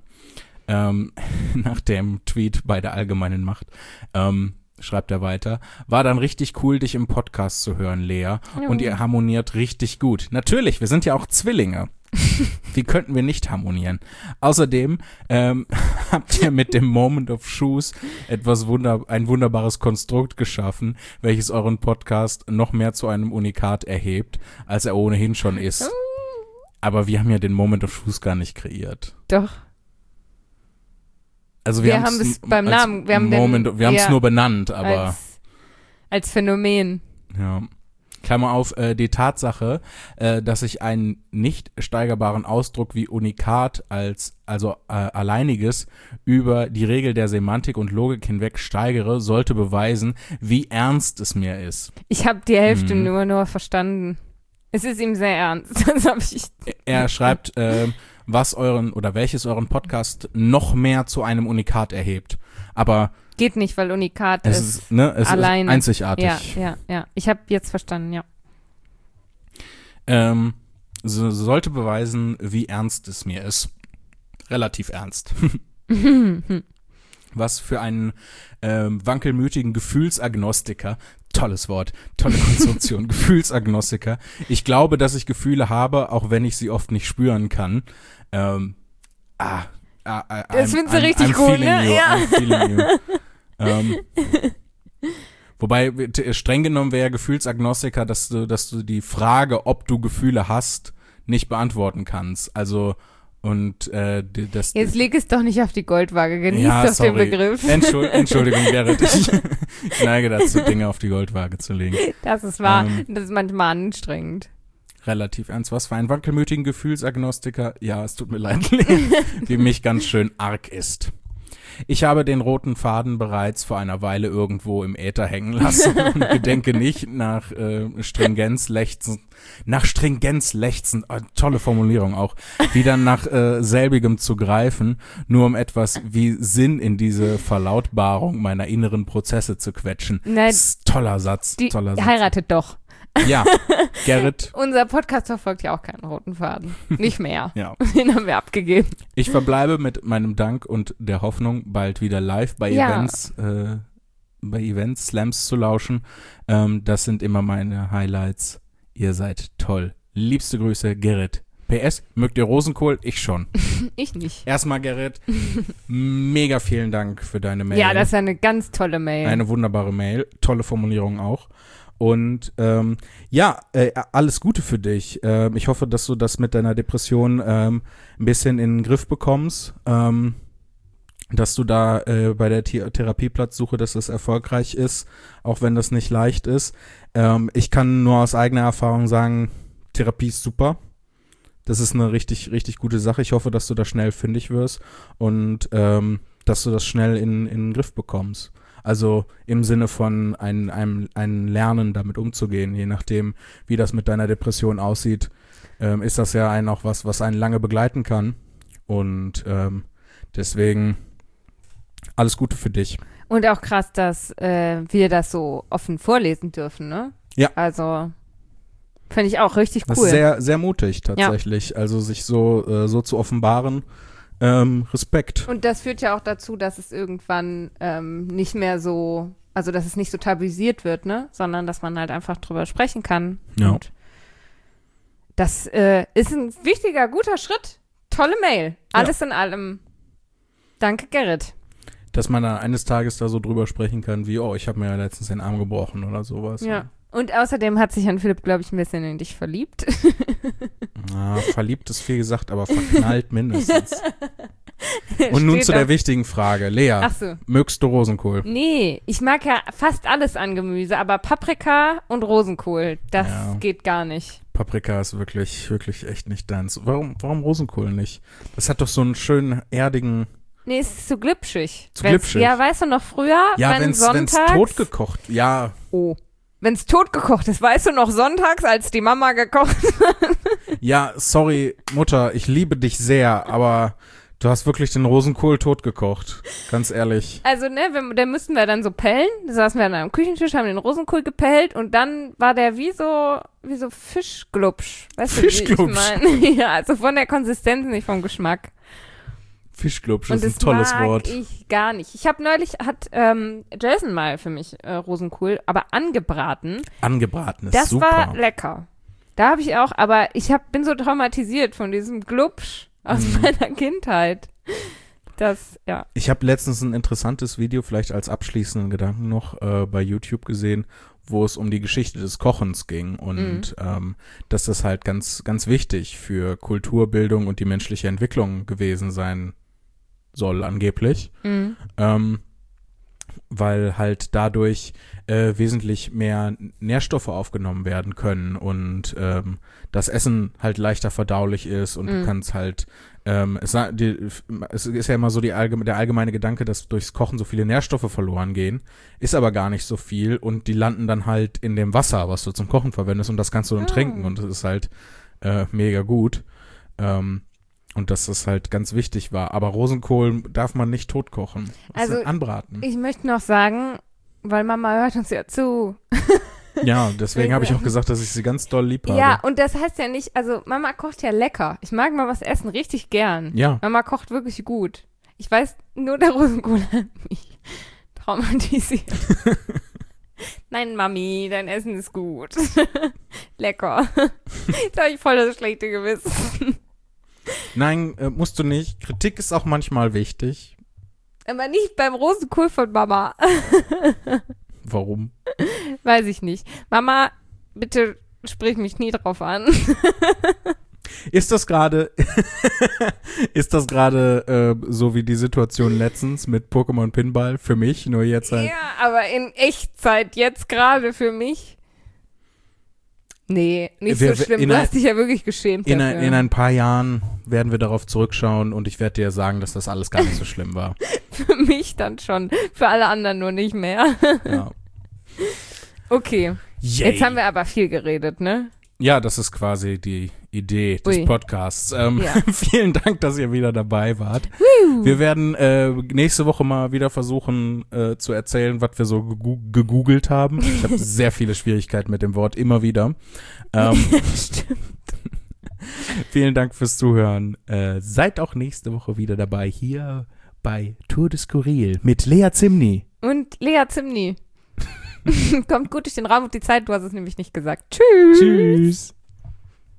Nach dem Tweet bei der allgemeinen Macht. Schreibt er weiter, war dann richtig cool, dich im Podcast zu hören, Lea. Und ihr harmoniert richtig gut. Natürlich, wir sind ja auch Zwillinge. Wie könnten wir nicht harmonieren? Außerdem habt ihr mit dem Moment of Shoes ein wunderbares Konstrukt geschaffen, welches euren Podcast noch mehr zu einem Unikat erhebt, als er ohnehin schon ist. Aber wir haben ja den Moment of Shoes gar nicht kreiert. Doch. Also wir haben es beim Namen, wir haben es nur benannt, aber als Phänomen. Ja. Klammer auf, die Tatsache, dass ich einen nicht steigerbaren Ausdruck wie Unikat alleiniges über die Regel der Semantik und Logik hinweg steigere, sollte beweisen, wie ernst es mir ist. Ich habe die Hälfte nur verstanden. Es ist ihm sehr ernst. Das hab ich. Er schreibt, welches euren Podcast noch mehr zu einem Unikat erhebt. Aber geht nicht, weil Unikat es ist alleine. Einzigartig. Ja. Ich habe jetzt verstanden, ja. Sollte beweisen, wie ernst es mir ist. Relativ ernst. Was für einen wankelmütigen Gefühlsagnostiker, tolles Wort, tolle Konstruktion, Gefühlsagnostiker. Ich glaube, dass ich Gefühle habe, auch wenn ich sie oft nicht spüren kann. Das findest du richtig gut, ne? Ja. Wobei, streng genommen wäre Gefühlsagnostiker, dass du die Frage, ob du Gefühle hast, nicht beantworten kannst. Also, und das. Jetzt leg es doch nicht auf die Goldwaage, genieß doch den Begriff. Entschuldigung, Gerrit, ich neige dazu, Dinge auf die Goldwaage zu legen. Das ist wahr, das ist manchmal anstrengend. Relativ ernst. Was für einen wankelmütigen Gefühlsagnostiker, ja, es tut mir leid, wie mich ganz schön arg ist. Ich habe den roten Faden bereits vor einer Weile irgendwo im Äther hängen lassen und gedenke nicht nach Stringenz lechzen, tolle Formulierung auch, wieder nach selbigem zu greifen, nur um etwas wie Sinn in diese Verlautbarung meiner inneren Prozesse zu quetschen. Nein, toller Satz. Heiratet doch. Ja, Gerrit. Unser Podcast verfolgt ja auch keinen roten Faden. Nicht mehr. Ja. Den haben wir abgegeben. Ich verbleibe mit meinem Dank und der Hoffnung, bald wieder live bei Events, Slams zu lauschen. Das sind immer meine Highlights. Ihr seid toll. Liebste Grüße, Gerrit. PS, mögt ihr Rosenkohl? Ich schon. Ich nicht. Erstmal, Gerrit, mega vielen Dank für deine Mail. Ja, das ist eine ganz tolle Mail. Eine wunderbare Mail. Tolle Formulierung auch. Und alles Gute für dich. Ich hoffe, dass du das mit deiner Depression ein bisschen in den Griff bekommst, dass du da bei der Therapieplatzsuche, dass das erfolgreich ist, auch wenn das nicht leicht ist. Ich kann nur aus eigener Erfahrung sagen, Therapie ist super. Das ist eine richtig, richtig gute Sache. Ich hoffe, dass du da schnell fündig wirst und dass du das schnell in den Griff bekommst. Also im Sinne von ein Lernen, damit umzugehen. Je nachdem, wie das mit deiner Depression aussieht, ist das ja auch was einen lange begleiten kann. Und deswegen alles Gute für dich. Und auch krass, dass wir das so offen vorlesen dürfen, ne? Ja. Also finde ich auch richtig cool. Das ist sehr, sehr mutig tatsächlich. Ja. Also sich so zu offenbaren. Respekt. Und das führt ja auch dazu, dass es irgendwann nicht mehr so, also dass es nicht so tabuisiert wird, ne? Sondern dass man halt einfach drüber sprechen kann. Ja. Und das ist ein wichtiger, guter Schritt. Tolle Mail. Alles in allem. Danke, Gerrit. Dass man dann eines Tages da so drüber sprechen kann, wie, ich habe mir ja letztens den Arm gebrochen oder sowas. Ja. Und außerdem hat sich Jan Philipp, glaube ich, ein bisschen in dich verliebt. Verliebt ist viel gesagt, aber verknallt mindestens. Und nun zu der wichtigen Frage. Lea, mögst du Rosenkohl? Nee, ich mag ja fast alles an Gemüse, aber Paprika und Rosenkohl, das geht gar nicht. Paprika ist wirklich, wirklich echt nicht deins. Warum Rosenkohl nicht? Das hat doch so einen schönen, erdigen... Nee, es ist zu glitschig. Glitschig? Ja, weißt du noch früher, wenn's totgekocht, ja. Oh. Wenn es totgekocht ist, weißt du noch sonntags, als die Mama gekocht hat? Ja, sorry, Mutter, ich liebe dich sehr, aber du hast wirklich den Rosenkohl totgekocht, ganz ehrlich. Also, ne, den müssten wir dann so pellen. Da saßen wir dann am Küchentisch, haben den Rosenkohl gepellt und dann war der wie so Fischglubsch. Weißt du, wie ich meine? Ja, also von der Konsistenz, nicht vom Geschmack. Fischglubsch ist ein tolles Wort. Ich gar nicht. Ich habe neulich, hat Jason mal für mich Rosenkohl, aber angebraten. Angebraten ist das super. Das war lecker. Da habe ich auch, aber bin so traumatisiert von diesem Glubsch aus meiner Kindheit. Ich habe letztens ein interessantes Video, vielleicht als abschließenden Gedanken noch, bei YouTube gesehen, wo es um die Geschichte des Kochens ging und dass das halt ganz, ganz wichtig für Kulturbildung und die menschliche Entwicklung gewesen sein soll, angeblich. weil halt dadurch wesentlich mehr Nährstoffe aufgenommen werden können und das Essen halt leichter verdaulich ist und du kannst halt es ist ja immer so der allgemeine Gedanke, dass durchs Kochen so viele Nährstoffe verloren gehen, ist aber gar nicht so viel und die landen dann halt in dem Wasser, was du zum Kochen verwendest und das kannst du dann trinken und das ist halt mega gut und dass das halt ganz wichtig war. Aber Rosenkohl darf man nicht tot kochen, Also anbraten. ich möchte noch sagen, weil Mama hört uns ja zu. Ja, deswegen habe ich auch gesagt, dass ich sie ganz doll lieb habe. Ja, und das heißt ja nicht, also Mama kocht ja lecker. Ich mag mal was essen richtig gern. Ja. Mama kocht wirklich gut. Ich weiß, nur der Rosenkohl hat mich traumatisiert. Nein, Mami, dein Essen ist gut. Lecker. Jetzt habe ich voll das schlechte Gewissen. Nein, musst du nicht. Kritik ist auch manchmal wichtig. Aber nicht beim Rosenkohl von Mama. Warum? Weiß ich nicht. Mama, bitte sprich mich nie drauf an. Ist das gerade so wie die Situation letztens mit Pokémon Pinball für mich, nur jetzt halt. Ja, aber in Echtzeit jetzt gerade für mich. Nee, nicht so schlimm. Du hast dich ja wirklich geschämt in dafür. In ein paar Jahren werden wir darauf zurückschauen und ich werde dir sagen, dass das alles gar nicht so schlimm war. Für mich dann schon. Für alle anderen nur nicht mehr. Ja. Okay. Yay. Jetzt haben wir aber viel geredet, ne? Ja, das ist quasi die Idee des Podcasts. Ja. Vielen Dank, dass ihr wieder dabei wart. Wir werden nächste Woche mal wieder versuchen zu erzählen, was wir so gegoogelt haben. Ich habe sehr viele Schwierigkeiten mit dem Wort, immer wieder. Stimmt. Vielen Dank fürs Zuhören. Seid auch nächste Woche wieder dabei hier bei Tour de Skurril mit Lea Zimny. Und Lea Zimny. Kommt gut durch den Raum und die Zeit, du hast es nämlich nicht gesagt. Tschüss. Tschüss.